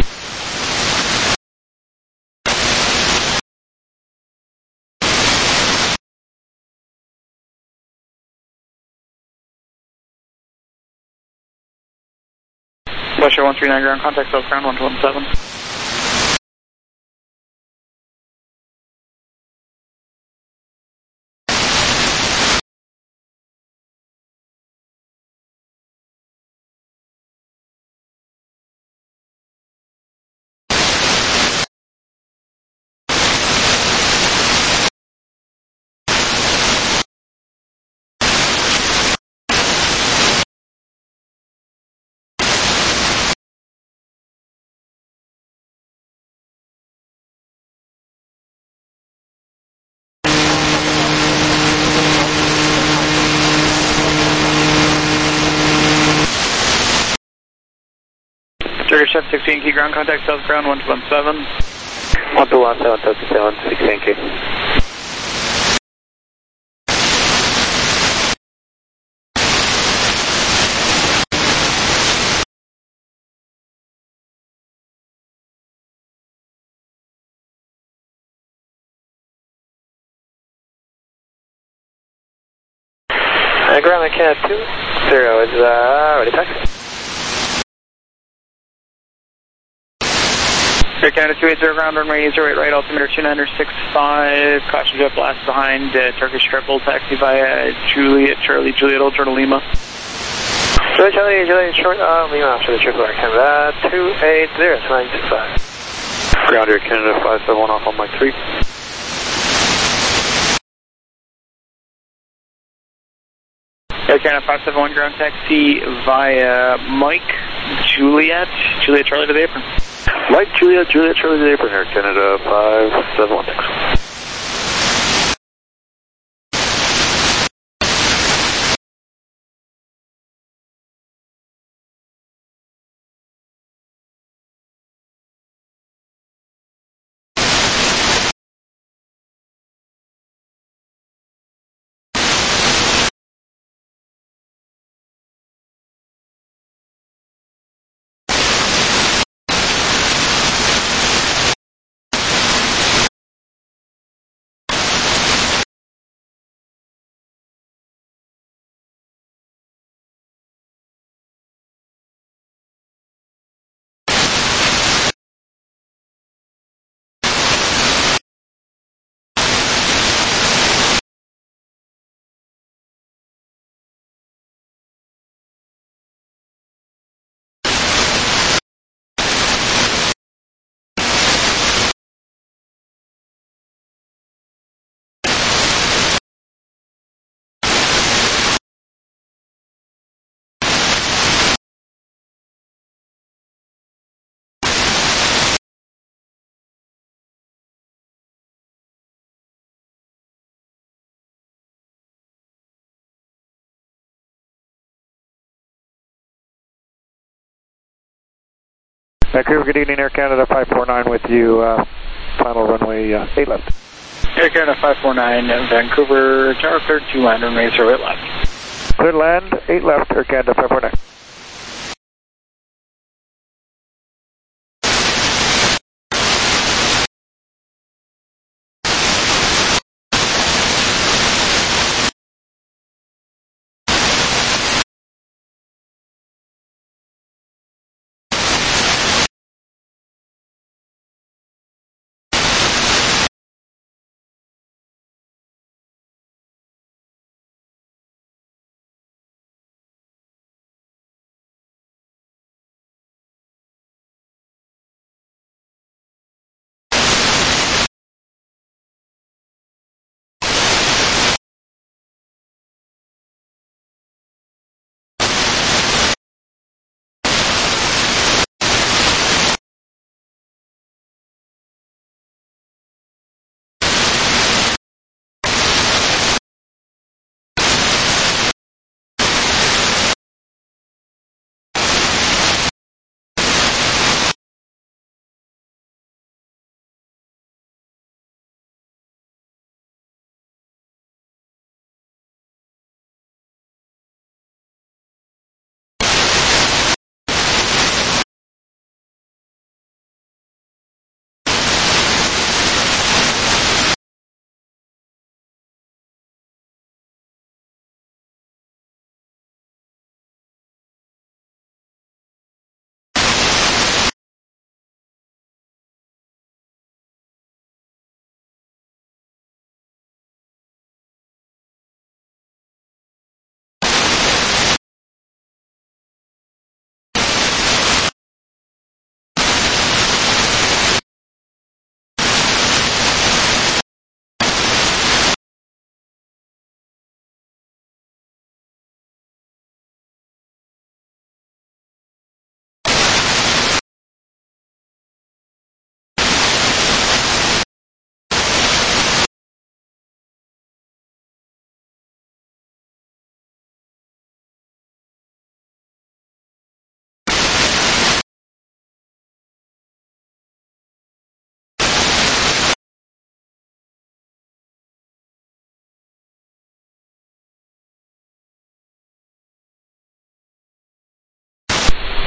Russia one three nine ground, contact South ground one two one seven. Turkish Chef sixteen, key ground contact, south ground one two one seven. one two one seven, thirty-seven, sixteen key. Uh, ground Canada two zero is uh, ready taxi. Air Canada two eight zero ground, runway zero eight right, altimeter two nine six five, caution jet blast behind, uh, Turkish triple, taxi via Juliet, Charlie, Juliet, Old Turtle, Lima. Juliet, Charlie, Juliet, short, uh, Lima after the triple Air Canada two eight zero nine six five. Ground Air Canada five seven one off on Mike three. Air Canada five seven one ground taxi via Mike, Juliet, Juliet, Charlie to the apron. Mike, Juliet, Juliet, Charlie to the apron, Air Canada five seven one, thanks. Vancouver, good evening, Air Canada five four nine with you, uh, final runway uh, eight left. Air Canada five four nine, Vancouver, Tower clear to land, runway zero eight left. Clear land, eight left, Air Canada five four nine.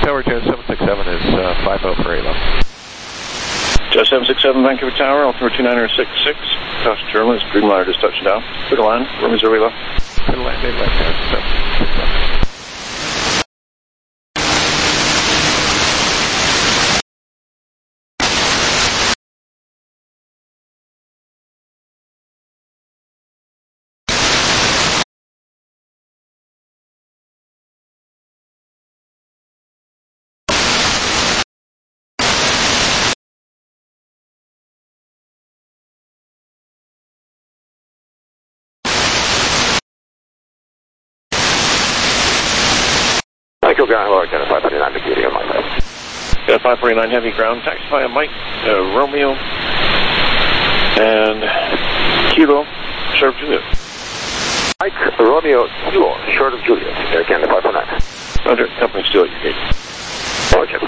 Tower Jazz seven six seven is uh, five oh for eight left. Jazz seven six seven, Vancouver Tower, altimeter two nine six six. Costa Terminal is green line, just touching down. Clear to land, room is zero left. Clear to land, eight left, Jazz seven six seven. Michael Ground, hello, Canada five forty-nine, Bikini on my side. Got five forty-nine heavy ground, taxi via Mike, uh, Romeo, and Kilo, short of Juliet. Mike, Romeo, Kilo, short of Juliet, Air Canada five forty-nine. Under company still at your gate. Roger.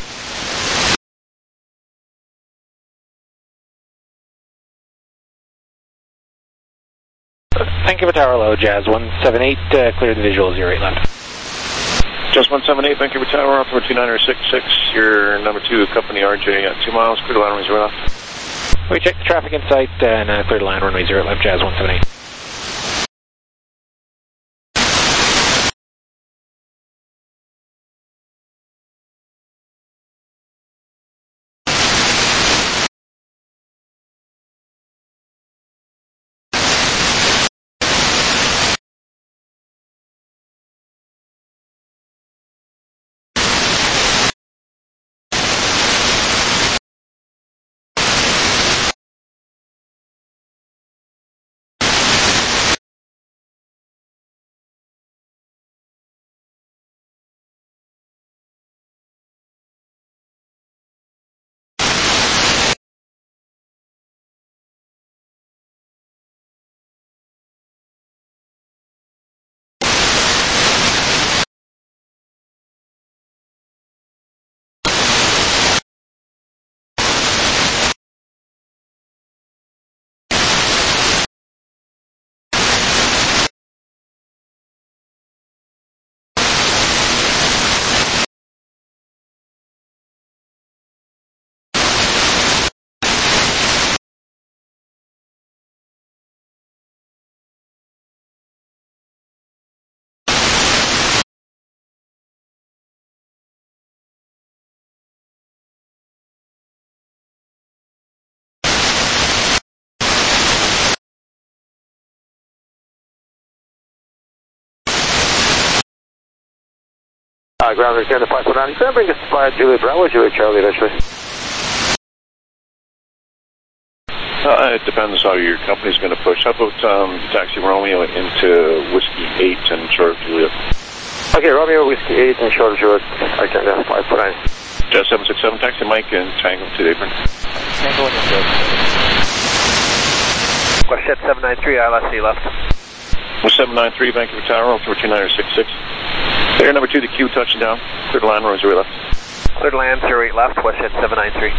Vancouver Tower, low, Jazz one seven eight, uh, clear the visual, zero eight left. Just one seven eight, Vancouver Tower, altimeter two nine six six, your number two, company R J at two miles, clear to land, runway zero left. We check the traffic in sight and uh, clear to land, runway zero left, Jazz one seven eight. Uh, ground Air Canada five forty-nine, can I bring us to flight Juliet Bravo, Juliet Charlie eventually? Uh, it depends how your company's going to push. How about um, taxi Romeo into Whiskey eight and short of Juliet? Okay, Romeo, Whiskey eight and short of Juliet, Air Canada five forty-nine. Jazz seven six seven, taxi Mike and Tango to the apron. Tango in the Westjet seven nine three, I L S C left. seven nine three, Vancouver Tower, altimeter two nine six six. Air number two, the Q touching down. Clear to land, runway zero left. Clear to land, zero eight left, Westjet seven nine three.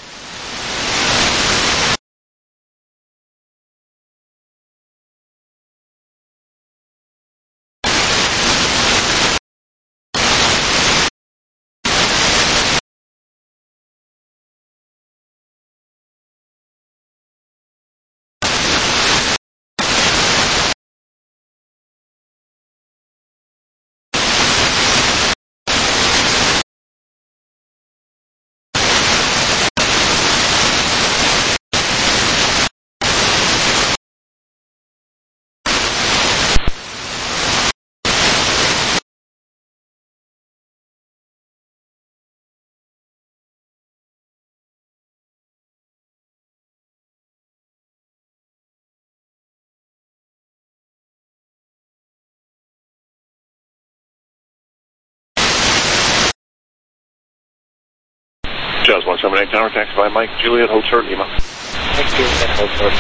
Jazz one seven eight Tower, taxi by Mike, Juliet, hold short, Lima. Thank you, and hold short.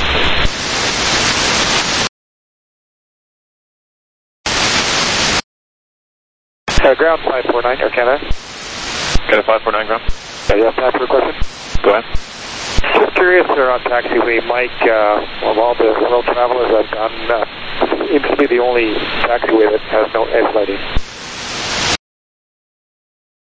Uh, ground five four nine, Air Canada. Canada five four nine, ground. Yeah, you have time for a question? Go ahead. Just curious, sir, on taxiway, Mike, uh, of all the road travelers I've done, uh, seems to be the only taxiway that has no edge lighting.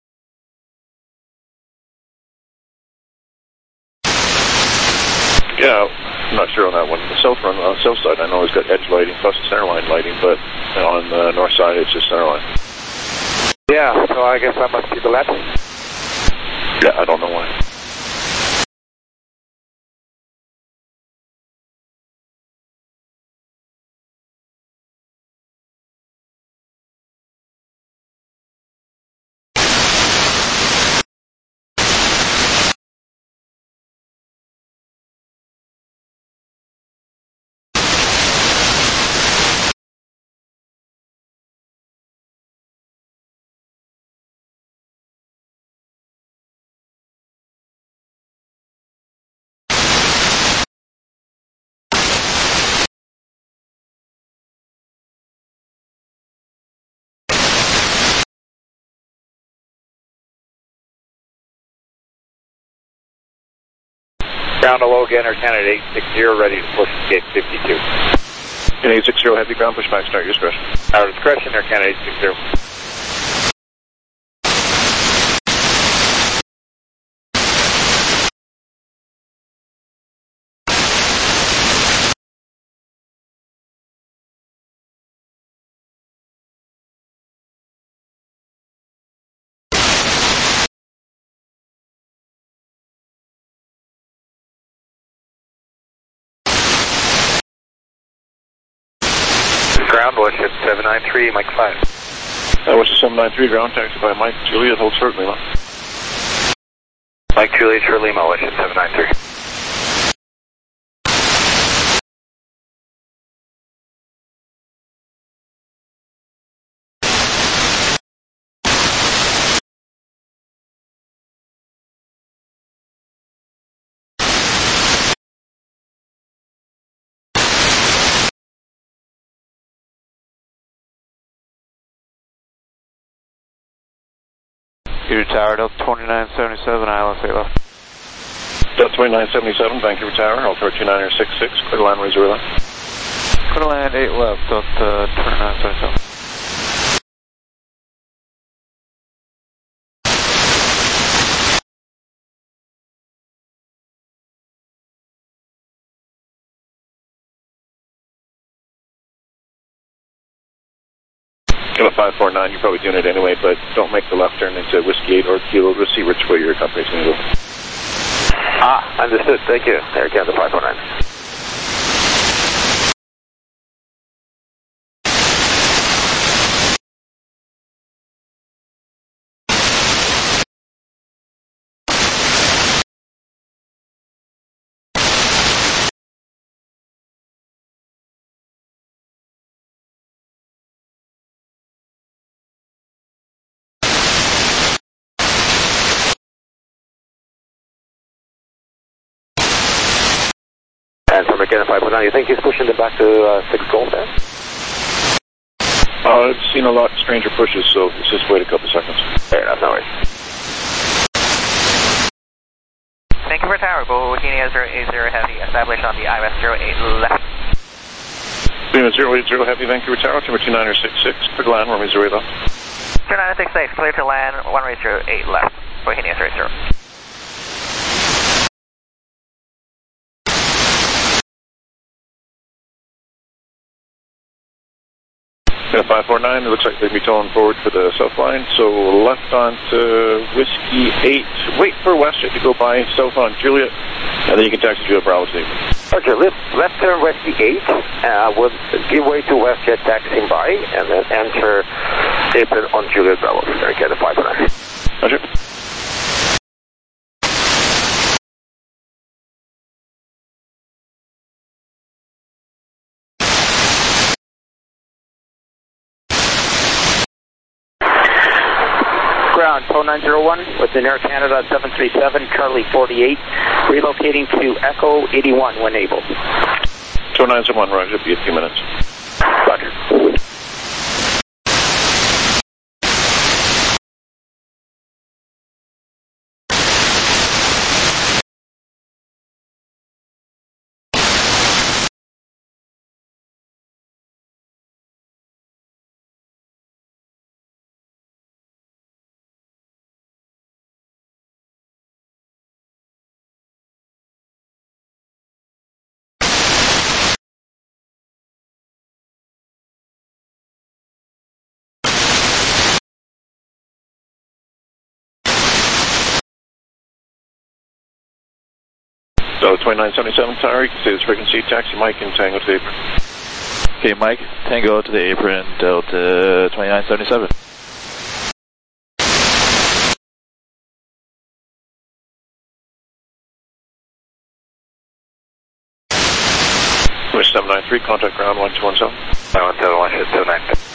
Yeah, I'm not sure on that one. The south run, on the south side, I know it's got edge lighting plus centerline lighting, but on the north side, it's just centerline. Yeah, so I guess I must be the left. Yeah, I don't know why. Ground to Logan, Air Canada eight six zero, ready to push gate fifty-two. In eight six zero, heavy ground pushback, start your discretion. Our discretion, Air Canada eight six zero. Ground, Wishes seven nine three, Mike five. Uh, Wishes seven nine three, ground taxi by Mike Juliet, hold short Lima. Mike Juliet, short Lima, Wishes seven nine three. Vancouver Tower, Delta twenty-nine seventy-seven, I L S eight left. Delta twenty-nine seventy-seven, Vancouver Tower, Altimeter two nine six six, clear to land, raise zero left. Clear to land eight left, Delta twenty-nine seventy-seven. Kilo five four nine, you're probably doing it anyway, but don't make the left turn into Whiskey eight or Kilo to see which way your company's going to go. Ah, understood. Thank you. Air Canada five four nine. And from Air Canada five four nine, you think he's pushing it back to uh, six Golf there? Uh, I've seen a lot stranger pushes, so let's just wait a couple seconds. Fair enough, no worries. Vancouver Tower, Bohemia zero eight zero Heavy, established on the I W S zero eight left. Bohemia zero eight zero Heavy, Vancouver Tower, Altimeter two nine six six, clear to land, runway zero eight left. two nine six six, clear to land, runway zero eight left, Bohemia zero eight zero. five four nine, it looks like they'd be towing forward for the south line, so left onto Whiskey eight, wait for WestJet to go by, south on Juliet, and then you can taxi Juliet Bravo to Apron. Okay, left, left turn Whiskey eight, uh, will give way to WestJet taxiing by, and then enter Apron on Juliet Bravo, Air Canada five four nine. Roger. Ground, Pro nine zero one, within Air Canada seven three seven, Charlie forty-eight, relocating to Echo eighty-one when able. two nine zero one, Roger, be a few minutes. Roger. So twenty-nine seventy-seven Tower, you can see this frequency, taxi Mike and Tango to the apron. Okay, Mike, Tango to the apron, Delta twenty-nine seventy-seven. Wish seven nine three, contact ground one two one seven. one seven one, shit, seven nine three.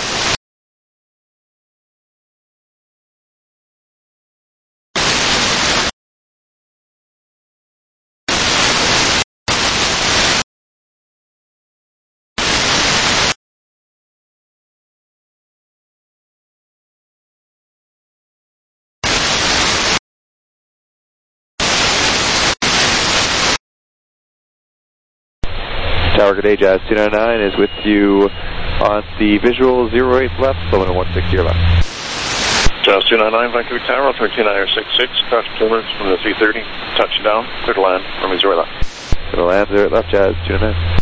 Tower, good day, Jazz two ninety-nine is with you on the visual zero eight left, Solomon one sixty your left. Jazz two ninety-nine, Vancouver Tower, thirteen nine six six, crash tumors from the three thirty, touchdown, clear to land, from zero left. Clear to land, zero left, Jazz two ninety-nine.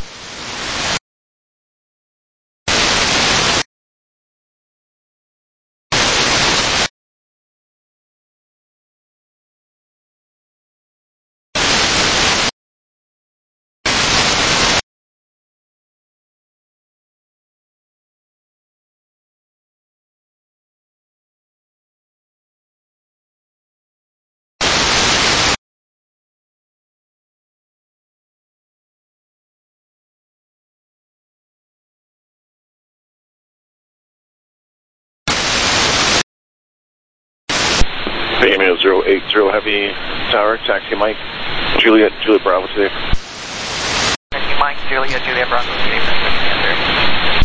Email zero eight zero Heavy Tower, taxi Mike, Juliet, Juliet Bravo to the apron. Taxi Mike, Juliet, Juliet Bravo to the apron.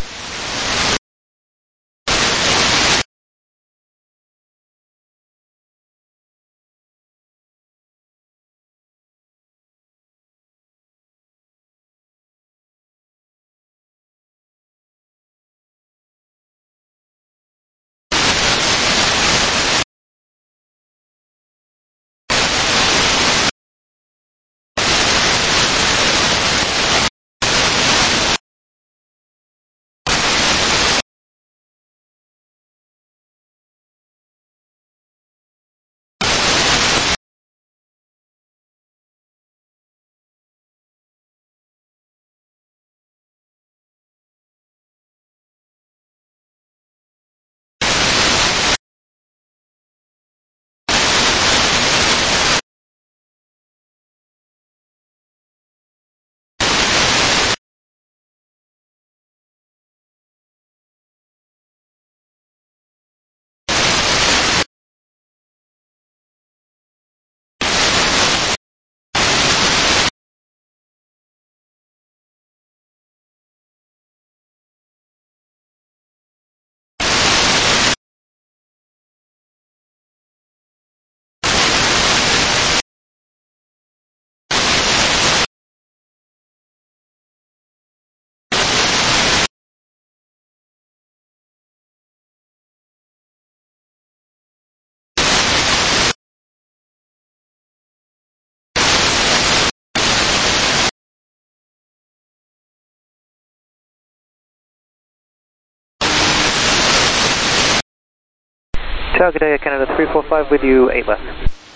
Tower, good day, Canada three four five with you, eight left.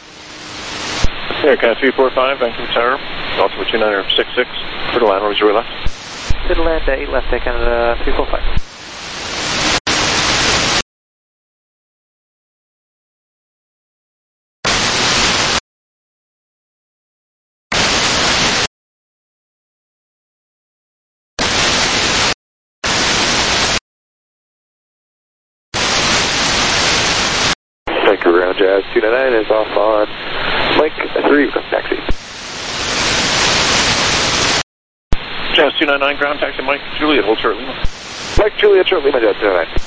Air Canada three four five, Vancouver Tower, altimeter two nine six six, clear to land, runway zero left. Clear to land, eight left, Air Canada three four five. Vancouver ground, Jazz two ninety-nine is off on Mike three, taxi. Jazz two ninety-nine, ground taxi Mike, Juliet, hold short Lima. Mike, Juliet, short Lima, Jazz two ninety-nine.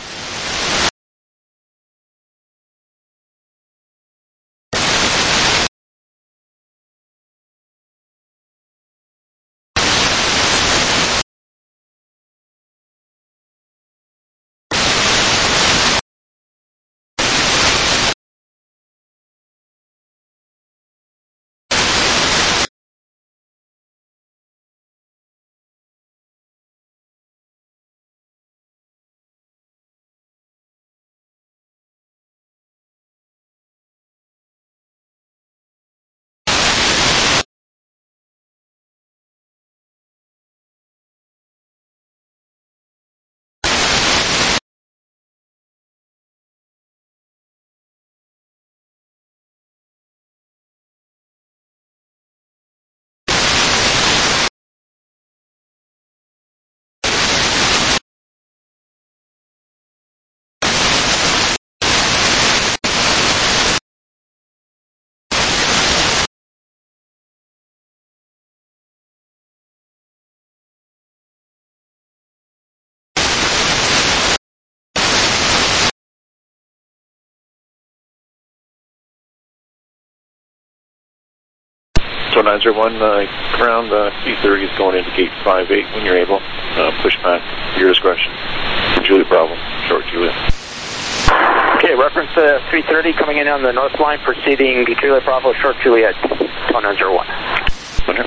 So nine zero one, uh, ground uh, three thirty is going into gate five eight when you're able. Uh, push back, your discretion. Juliet Bravo, short Juliet. Okay, reference uh, three thirty coming in on the north line, proceeding Juliet Bravo, short Juliet, one nine zero one. Okay.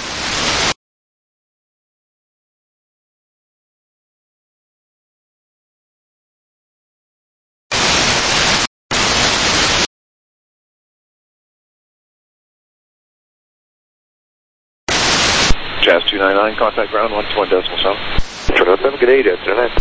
Jazz two nine nine, contact ground one two one decimal seven. Turn out seven, good day, Jazz two nine nine.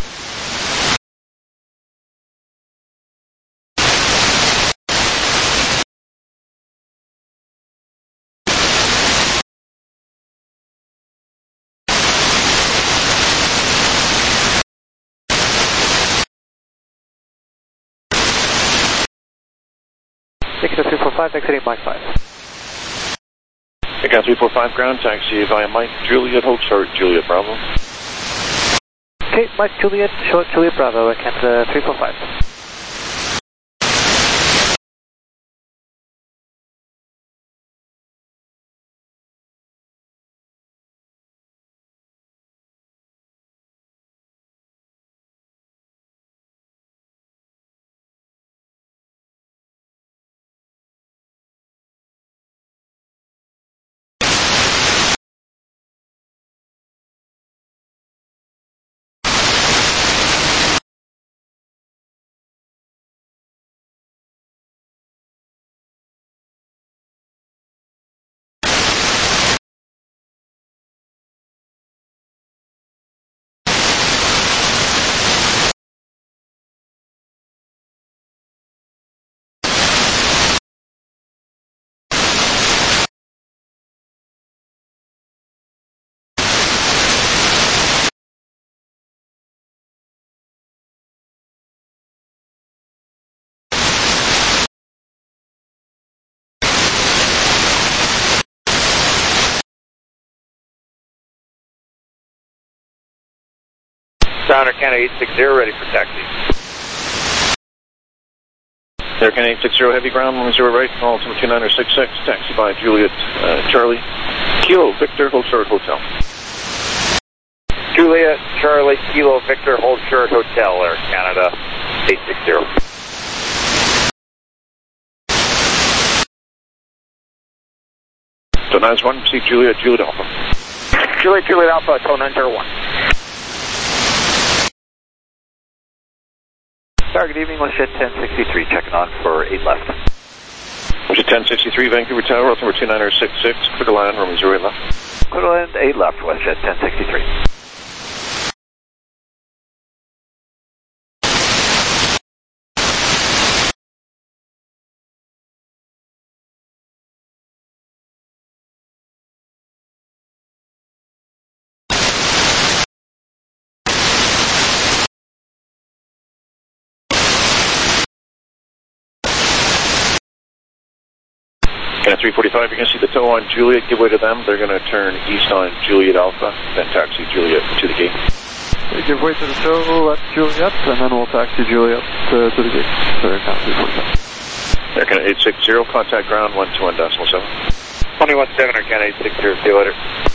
Victor three four five, exiting Mike five. Again, three four five ground, taxi via Mike Juliet, hold short Juliet Bravo. Okay, Mike Juliet, short Juliet Bravo, Canada three four five. Sounder Canada eight six zero, ready for taxi. Air Canada eight six zero, heavy ground, one zero right, altimeter two nine six six, taxi by Juliet, uh, Charlie, Kilo, Victor, hold short, hotel. Juliet, Charlie, Kilo, Victor, hold short, hotel, Air Canada eight six zero. So nine one, proceed Juliet, Juliet Alpha. Juliet, Juliet Alpha, code nine zero one. Target evening, WestJet ten sixty-three, checking on for eight left. WestJet ten sixty-three, Vancouver Tower, altimeter two nine six six, clear to land, runway zero eight left. Clear to land, eight left, WestJet ten sixty-three. At three forty-five, you're going to see the tow on Juliet, give way to them. They're going to turn east on Juliet Alpha, then taxi Juliet to the gate. We give way to the tow at Juliet, and then we'll taxi Juliet to, to the gate. So Air Canada three forty-five. Air Canada eight six zero, contact ground one two one decimal seven. twenty-one seven, Air Canada eight six zero, see you later.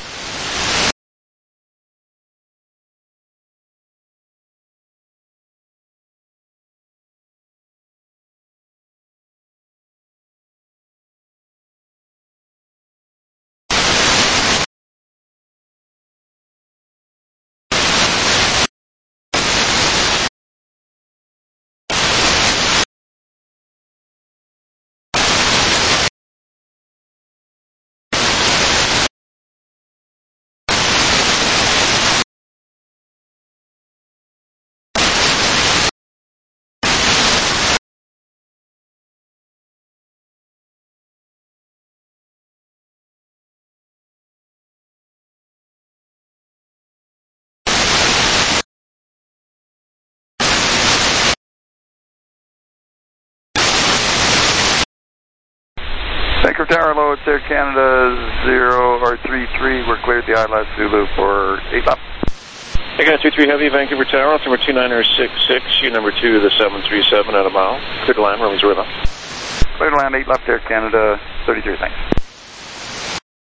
Vancouver Tower, low, it's Air Canada zero or three three. We're cleared the I L S Zulu for eight left. Air Canada three three Heavy, Vancouver Tower, altimeter two nine six six, you number two, the seven three seven at a mile. Clear to land, runway zero left. Clear to land, eight left, Air Canada thirty-three, thanks.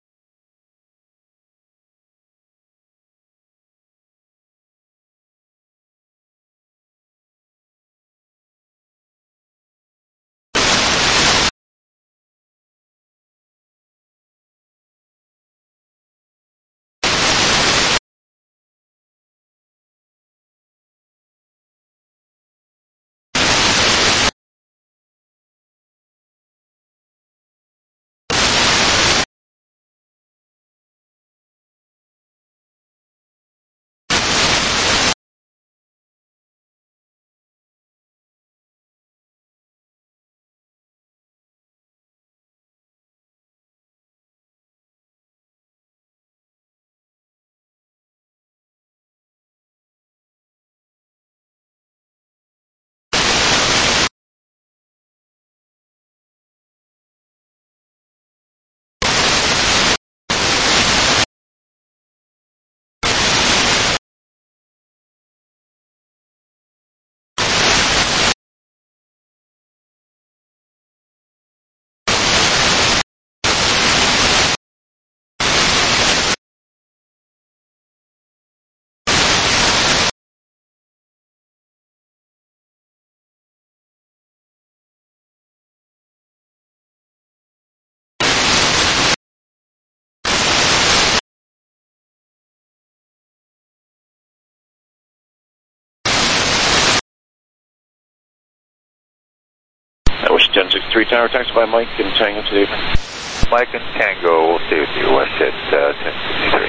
ten sixty-three Tower, taxi by Mike and Tango to the apron. Mike and Tango will stay with you, WestJet uh, ten sixty-three.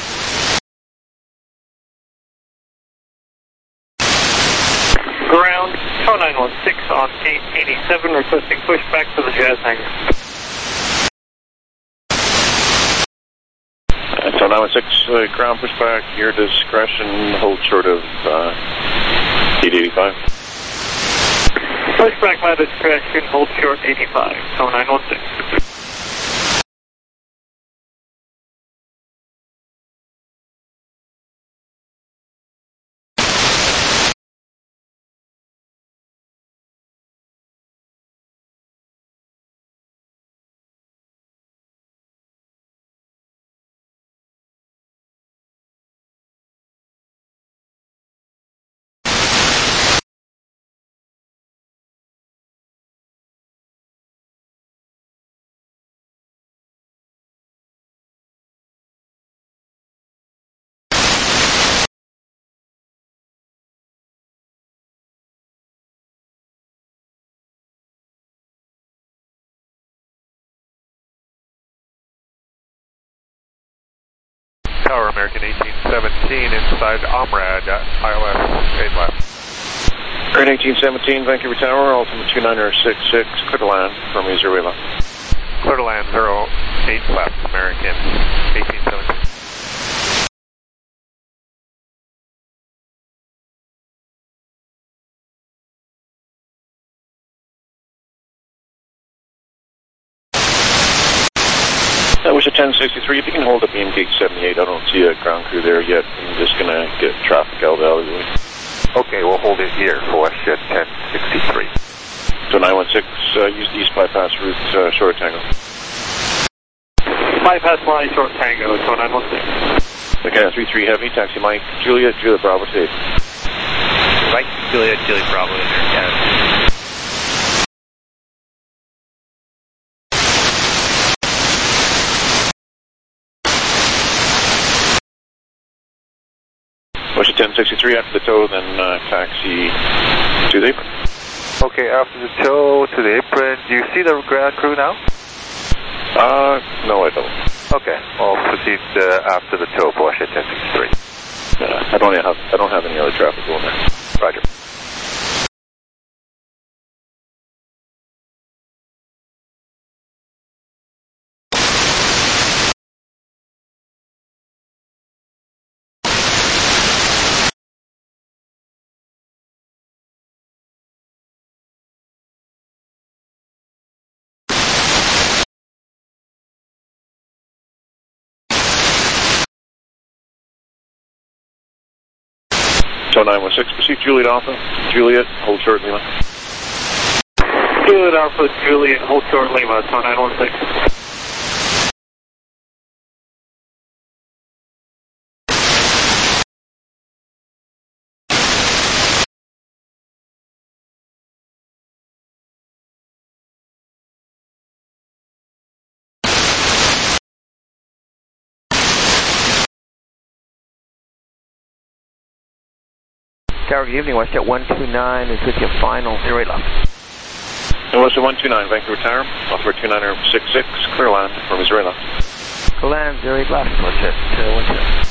Ground, tow nine one six on eight eighty-seven, requesting pushback to the Jazz hangar. Uh, tow nine one six, uh, ground pushback, your discretion, hold short of uh, eight eighty-five. Pushback my discretion, hold short eighty-five, tow nine one six. Tower, American eighteen seventeen, inside Omrad, I L S eight left. American eighteen seventeen, Vancouver Tower, altimeter two nine six six, clear to land, from me zero eight left. Clear to land, zero eight left, American eighteen seventeen. That was a ten sixty-three. If you can hold up beam gate seventy-eight, I don't see a ground crew there yet. I'm just going to get traffic out of the alleyway. Okay, we'll hold it here for WestJet ten sixty-three. So nine one six, uh, use the east bypass route, uh, short tango. Bypass line, short tango, so nine one six. Okay, three three heavy, taxi Mike, Juliet, Juliet Bravo to eight. Mike, Juliet, Juliet Bravo, yeah. Push it ten sixty-three after the tow, then uh, taxi to the apron. Okay, after the tow to the apron, do you see the ground crew now? Uh, no, I don't. Okay, I'll proceed uh, after the tow, Porsche ten sixty-three. Uh, I don't have I don't have any other traffic going there. Roger. So nine one six, proceed Juliet Alpha. Juliet, hold short Lima. Juliet Alpha, Juliet, hold short Lima, so nine one six. Tower, good evening. WestJet one two nine is with your final zero eight left. And WestJet one two nine, Vancouver Tower, offer two nine six six, clear land from zero eight left. Clear land, zero eight left, WestJet uh, one two nine.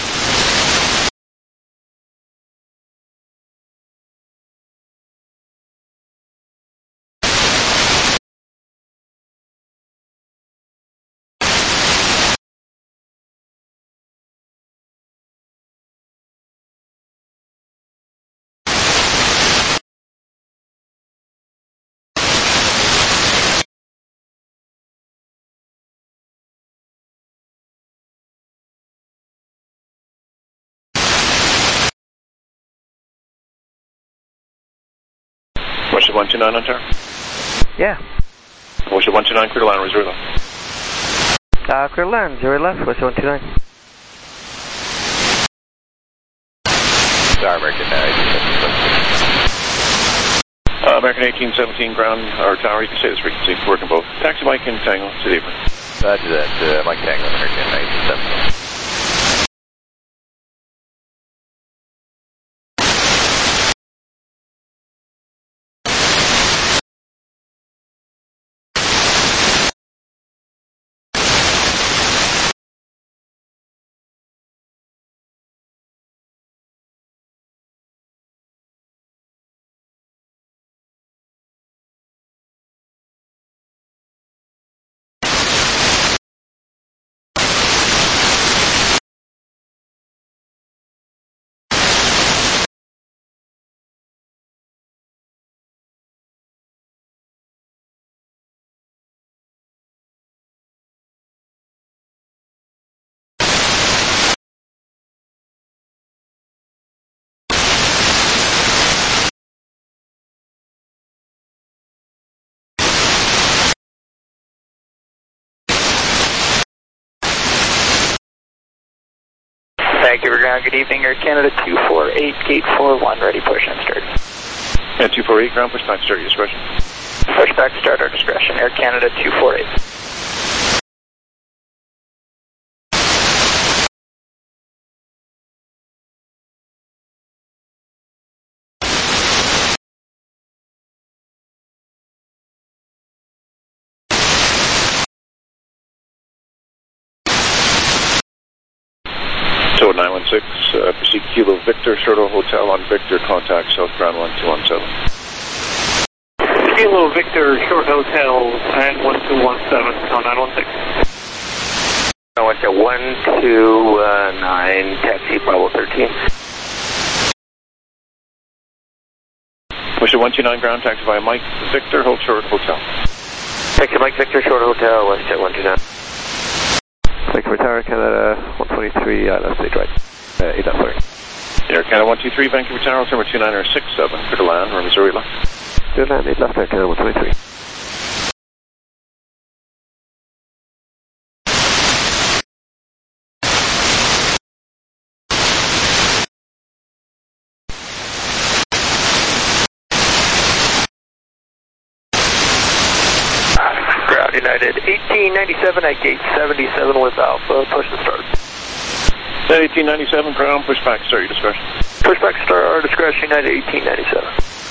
WestJet one two nine on tower? Yeah. WestJet one two nine, clear to land, zero left. Uh, clear land, zero left, WestJet one two nine. Sorry, American eighteen seventeen. Uh, American eighteen seventeen, ground, or tower, you can say this frequency, working both. Taxi Mike and Tango to the apron. Roger that, uh, Mike Tango, American eighteen seventeen. Vancouver ground, good evening, Air Canada two four eight, gate four one, ready, push and start. And two four eight, ground pushback start, your discretion. Pushback start, our discretion, Air Canada two four eight. So nine one six, uh, proceed Kilo Victor, Shorto Hotel on Victor, contact South Ground one two one seven. Kilo Victor, Short Hotel, and one two one seven, on nine one six. I went to one two nine, taxi Bravo thirteen. Wish one two nine, ground taxi via Mike Victor, hold Short Hotel. Taxi Mike Victor, Short Hotel, West Jet one two nine. Thank you for Tower Canada one twenty-three, uh, left stage right. Uh, eight sorry. Air Canada one two three, Vancouver Tower, number two nine six seven, clear to land, or Missouri left. Clear to land, eight left, Air Canada one twenty-three. Ground United eighteen ninety-seven at gate seventy-seven with Alpha, push and start. eighteen ninety-seven, ground pushback start, your discretion. Pushback start, our discretion, United eighteen ninety-seven.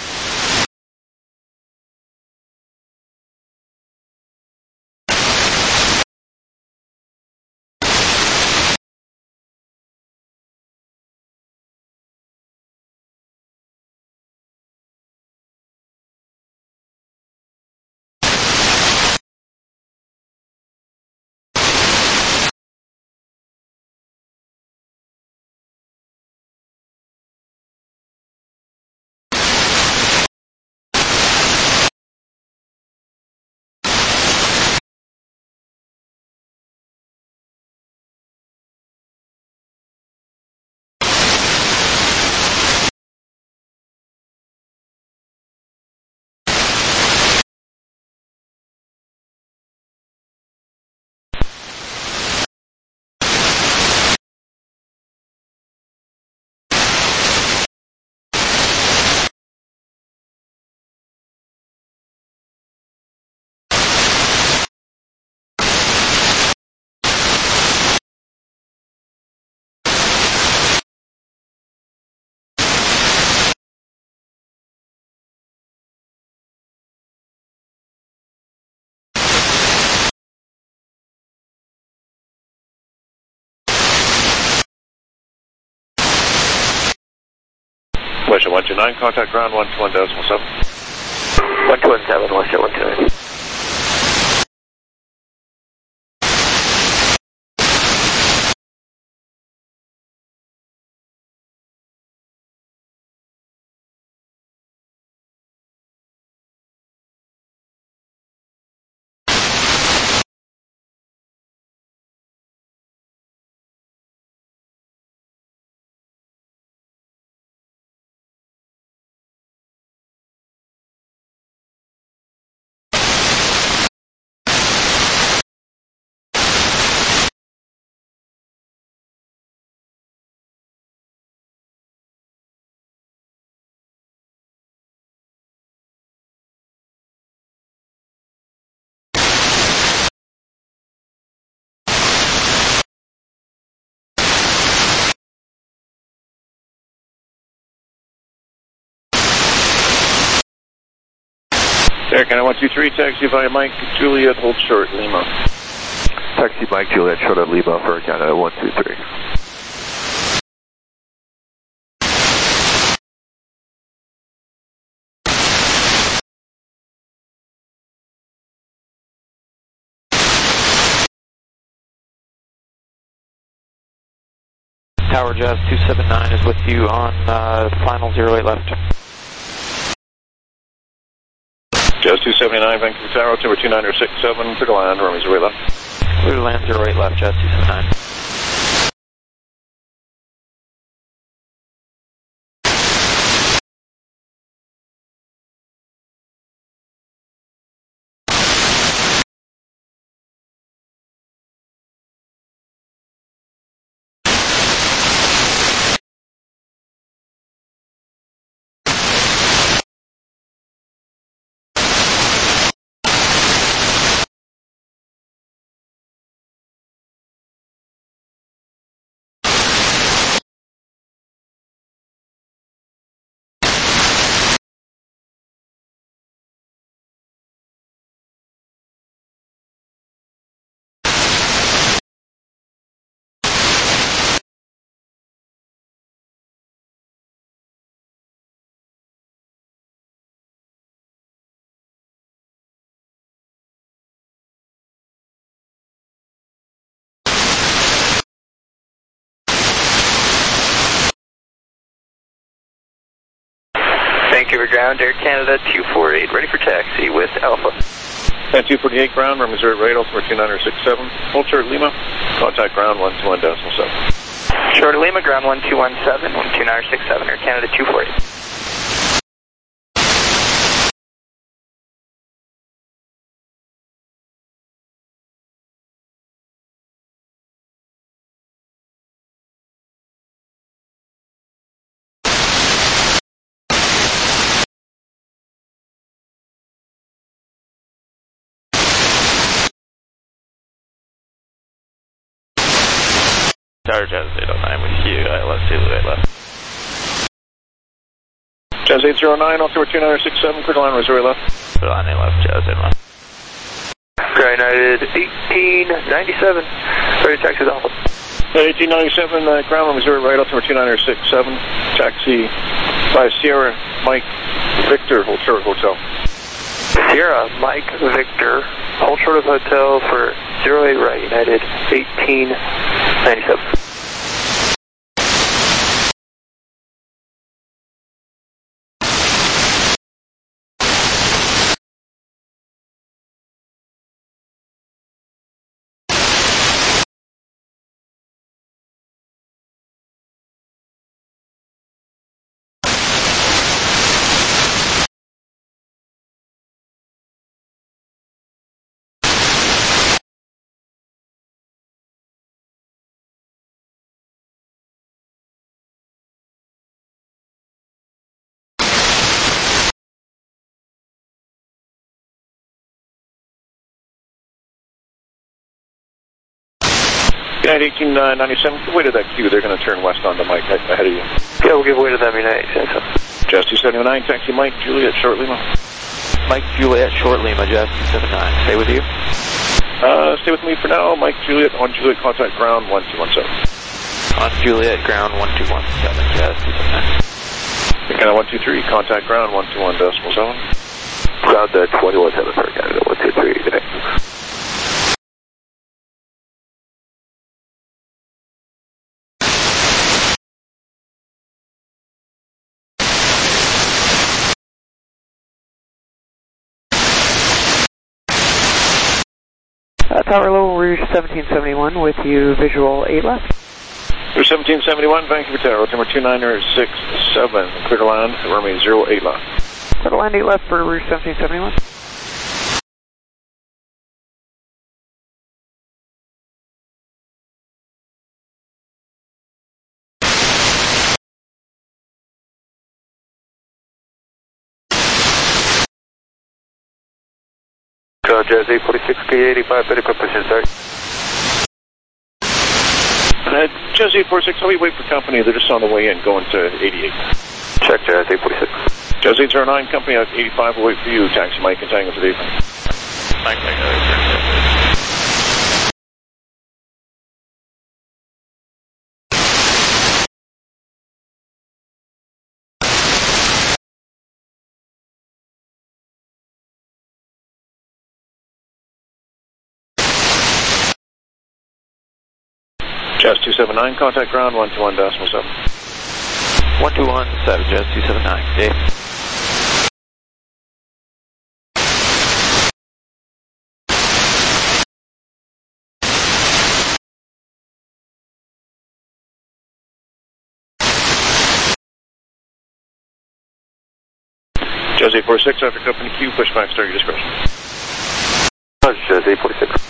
West one two nine, contact ground one two one decimal seven. one two one seven, West one two nine. Air Canada one two three, taxi via Mike Juliet, hold short, Lima. Taxi Mike Juliet, short of Lima for Canada one two three. Tower Jazz two seven nine is with you on uh, final zero eight left. Jazz two seventy-nine, Vancouver Tower, number two nine six seven, clear to land, or Missouri left. Clear to land zero eight left, Jazz two seventy-nine. Vancouver ground, Air Canada two four eight, ready for taxi with Alpha. And two forty-eight ground, runway zero right, altimeter two nine six seven. Hold short Lima, contact ground one two one decimal seven. Short Lima, ground one two one seven, one two nine six seven, Air Canada two four eight. Tower Jazz eight oh nine with you, I L S Zulu eight left. Jazz eight oh nine, altimeter two nine six seven, clear to line, zero left. Clear line eight left, Jazz eight left. Sky United eighteen ninety-seven, ready to taxi with Alpha. eighteen ninety-seven, uh, ground number zero right, altimeter two nine six seven, taxi five Sierra, Mike, Victor, hold short hotel. Sierra, Mike, Victor, hold short of hotel for zero eight right, United eighteen ninety-seven. United eighteen ninety-seven, give way to that queue. They're going to turn west onto Mike ahead of you. Yeah, we'll give way to them, United. Jazz two seventy-nine, taxi Mike, Juliet, short Lima. Mike, Juliet, short Lima, Jazz two seventy-nine. Stay with you? Uh, stay with me for now. Mike, Juliet, on Juliet, contact ground one two one seven. On Juliet, ground one two one seven, Jazz two seventy-nine. Canada one two three, contact ground one two one decimal seven. Ground uh, twenty-one seven for Canada one two three, good day. Uh, Tower Low, Rouge seventeen seventy-one with you, visual eight left. Rouge seventeen seventy-one, Vancouver Tower, altimeter two nine six seven, clear to land, runway zero eight left. Clear to land eight left for Rouge seventeen seventy-one. Jazz eight forty-six, K eighty-five, better position, sorry. Uh, Jazz eight forty-six, how do we wait for company? They're just on the way in, going to eighty-eight. Check Jazz eight forty-six. Jazz eight oh nine, company at eighty-five, will wait for you, taxi Mike and Tango for the evening. Mike, Mike, Mike. Jazz two seventy-nine, contact ground one two one decimal seven. one two one seven, Jazz two seventy-nine, Dave. Jazz eight forty-six, after company Q, pushback, start your discretion. Jazz eight forty-six.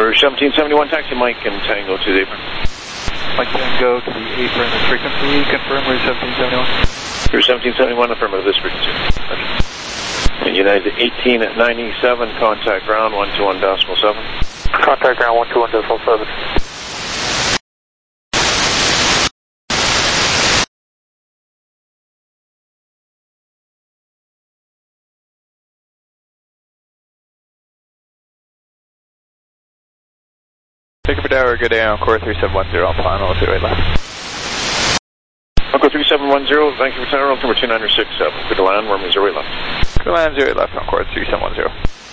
For seventeen seventy-one, taxi Mike and Tango to the apron. Mike Tango to the apron, this frequency, confirm route seventeen seventy-one. For seventeen seventy-one, affirmative, this frequency. Okay. And United eighteen at ninety-seven, contact ground one two one decimal seven. Contact ground one two one decimal seven. Take for tower, good day on core three seven one zero, final zero eight left. Uncle three seven one zero, Vancouver Tower, number two nine six seven. Good to land, runway zero eight left. Good land, zero eight left on core three seven one zero.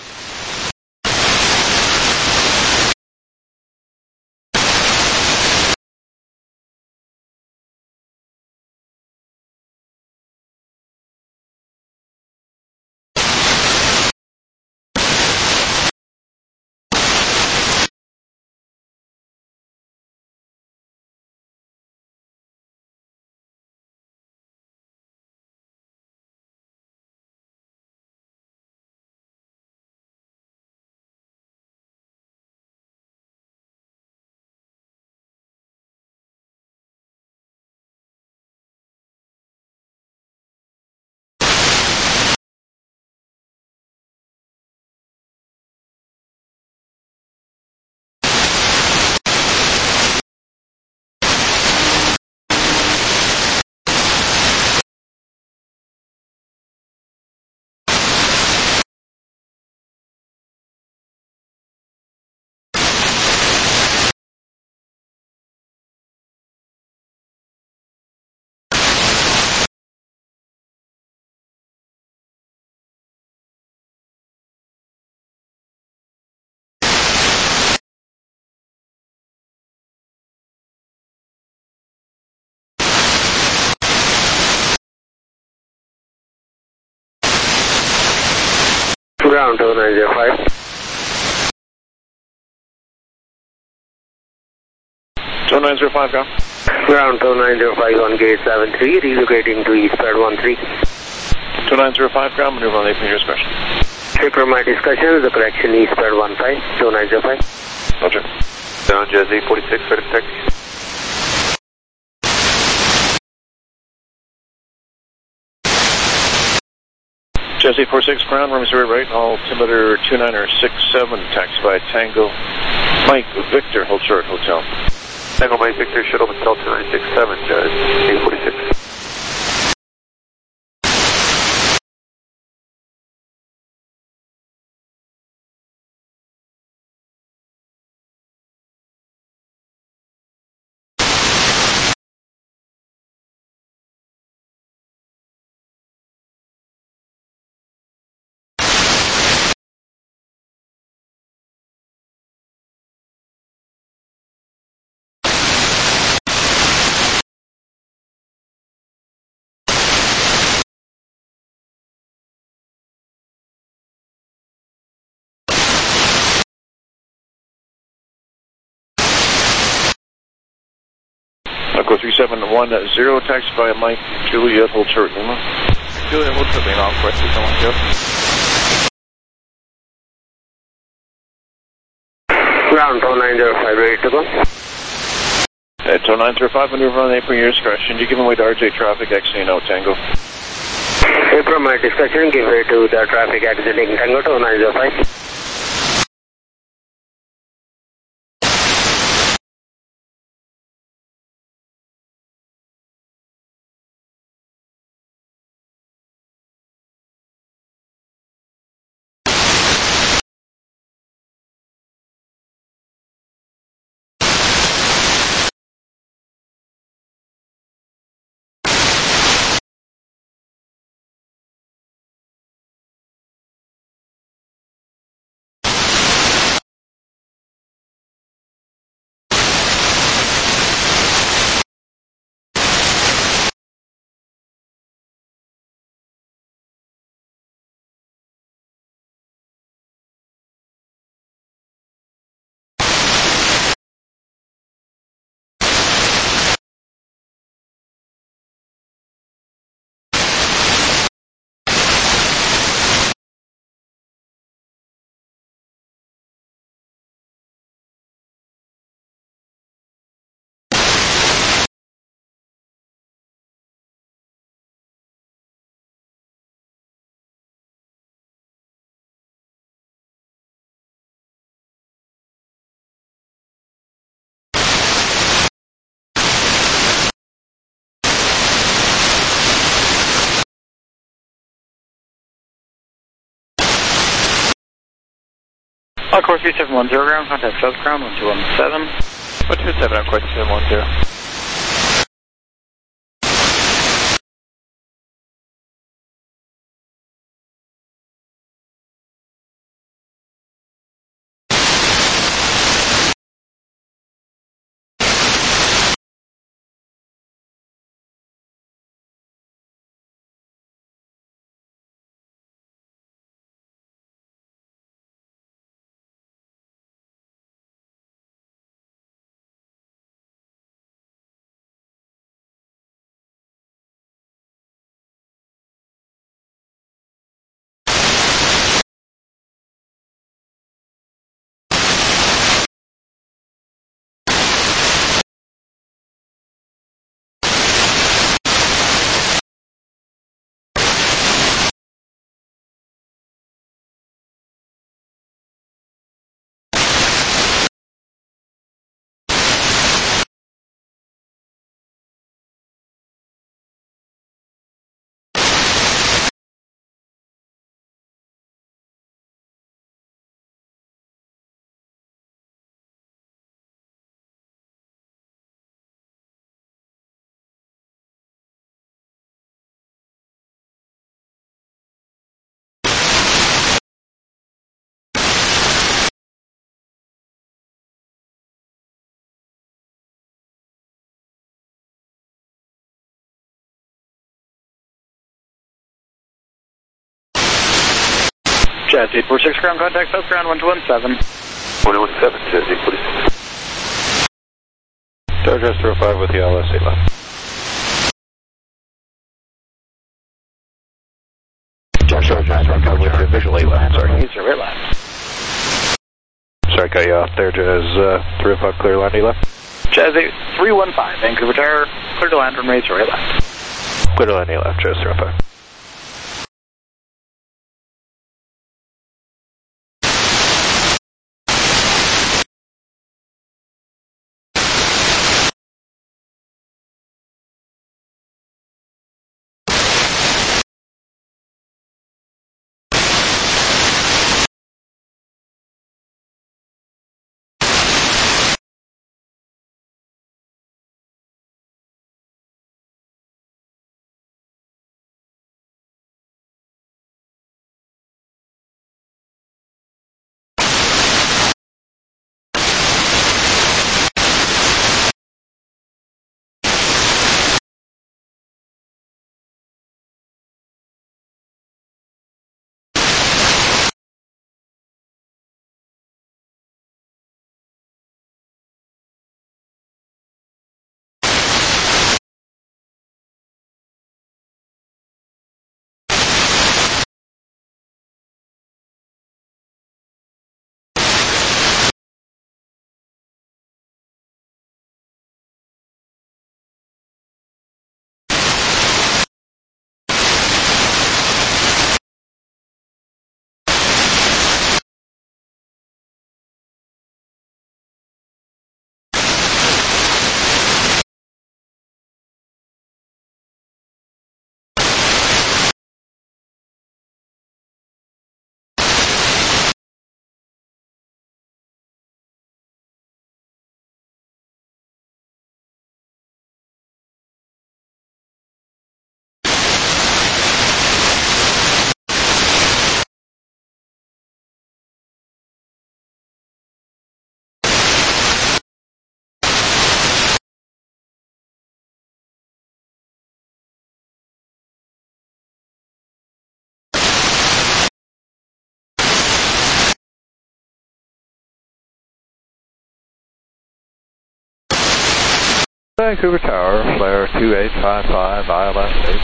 Ground two nine zero five. two nine zero five, ground. Ground two nine zero five on gate seven three, relocating to eastbound one three. two nine zero five, ground, maneuver on the apron, your discretion. Check for my discussion, the correction eastbound one five, two nine zero five. Roger. Down Jazz eight forty-six, ready for taxi. Jazz eight forty-six, ground, runway zero right, altimeter two nine six seven, taxi by Tango Mike Victor, hold short, hotel. Tango Mike Victor, shuttle hotel two nine six seven, Jazz eight forty-six. Echo three seven one zero, taxi by Mike Juliet, hold short, Lima. Juliet, hold short, Lima, on course three seven one zero. Ground two nine zero five, ready to go. At two nine zero five, maneuver on the apron, your discretion. You give away to R J traffic, exiting out Tango. Apron, my discussion, give way to the traffic exiting Tango two nine zero five. On course three seven one zero ground, contact South Ground one two one seven. one two seven on course three seven one zero. Jazz eight four six ground, contact South Ground one two one seven. one one seven, Jazz eight four six. Tower Jazz zero five with the I L S eight left. Joshua Jazz one five with the visual eight left, sorry. He's right left. Sorry, cut you off there, Jazz uh, three oh five, clear land eight left. Jazz eight three one five, Vancouver Tower, clear to land, runway right left. Clear to land eight left, Jazz three oh five. Vancouver Tower, flare two eight five five, I L S eight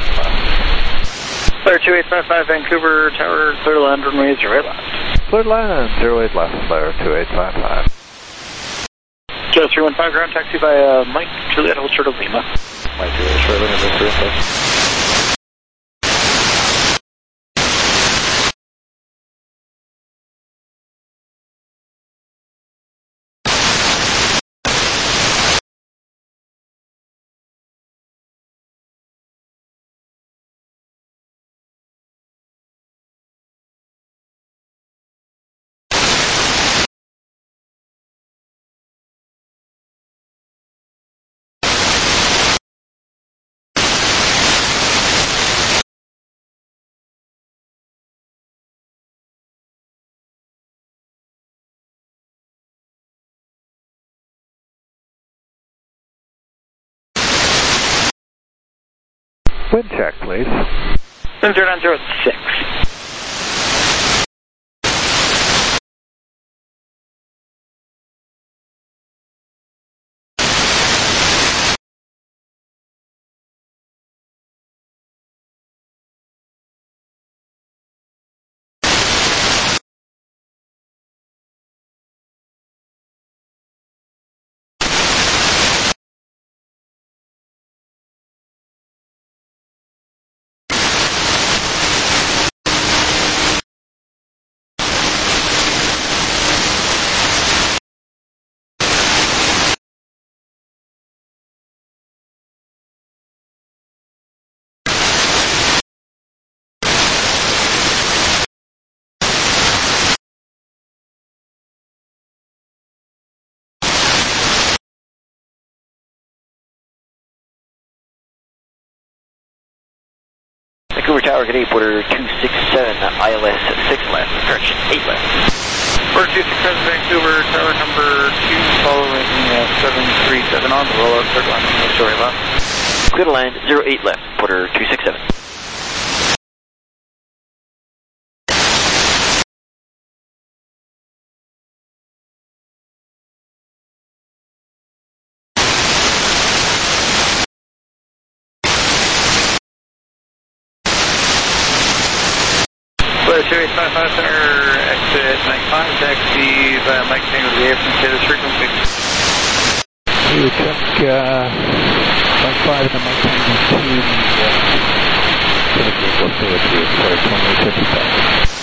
left. Flare two eight five five, Vancouver Tower, clear to land, runway zero eight left. Clear to land, zero eight left, flare two eight five five. Jazz three one five, ground taxi by uh, Mike Juliet, hold short of Lima. Mike Juliet, short of Lima, three one five. Wind check, please. Wind zero nine zero six. Vancouver Tower, good day, Porter two six seven, I L S six left, correction, eight left. Porter two six seven, Vancouver Tower number two, following uh, seven three seven on the rollout, third line, sorry left. Clear to land, zero eight left, Porter two six seven. Zero eight five five center, exit Mike five, taxi via Mike Tango to the airplane status frequency. We would check uh, Mike five and the Mike Tango to the uh, to the gate, we'll say it's twenty-eight fifty-five.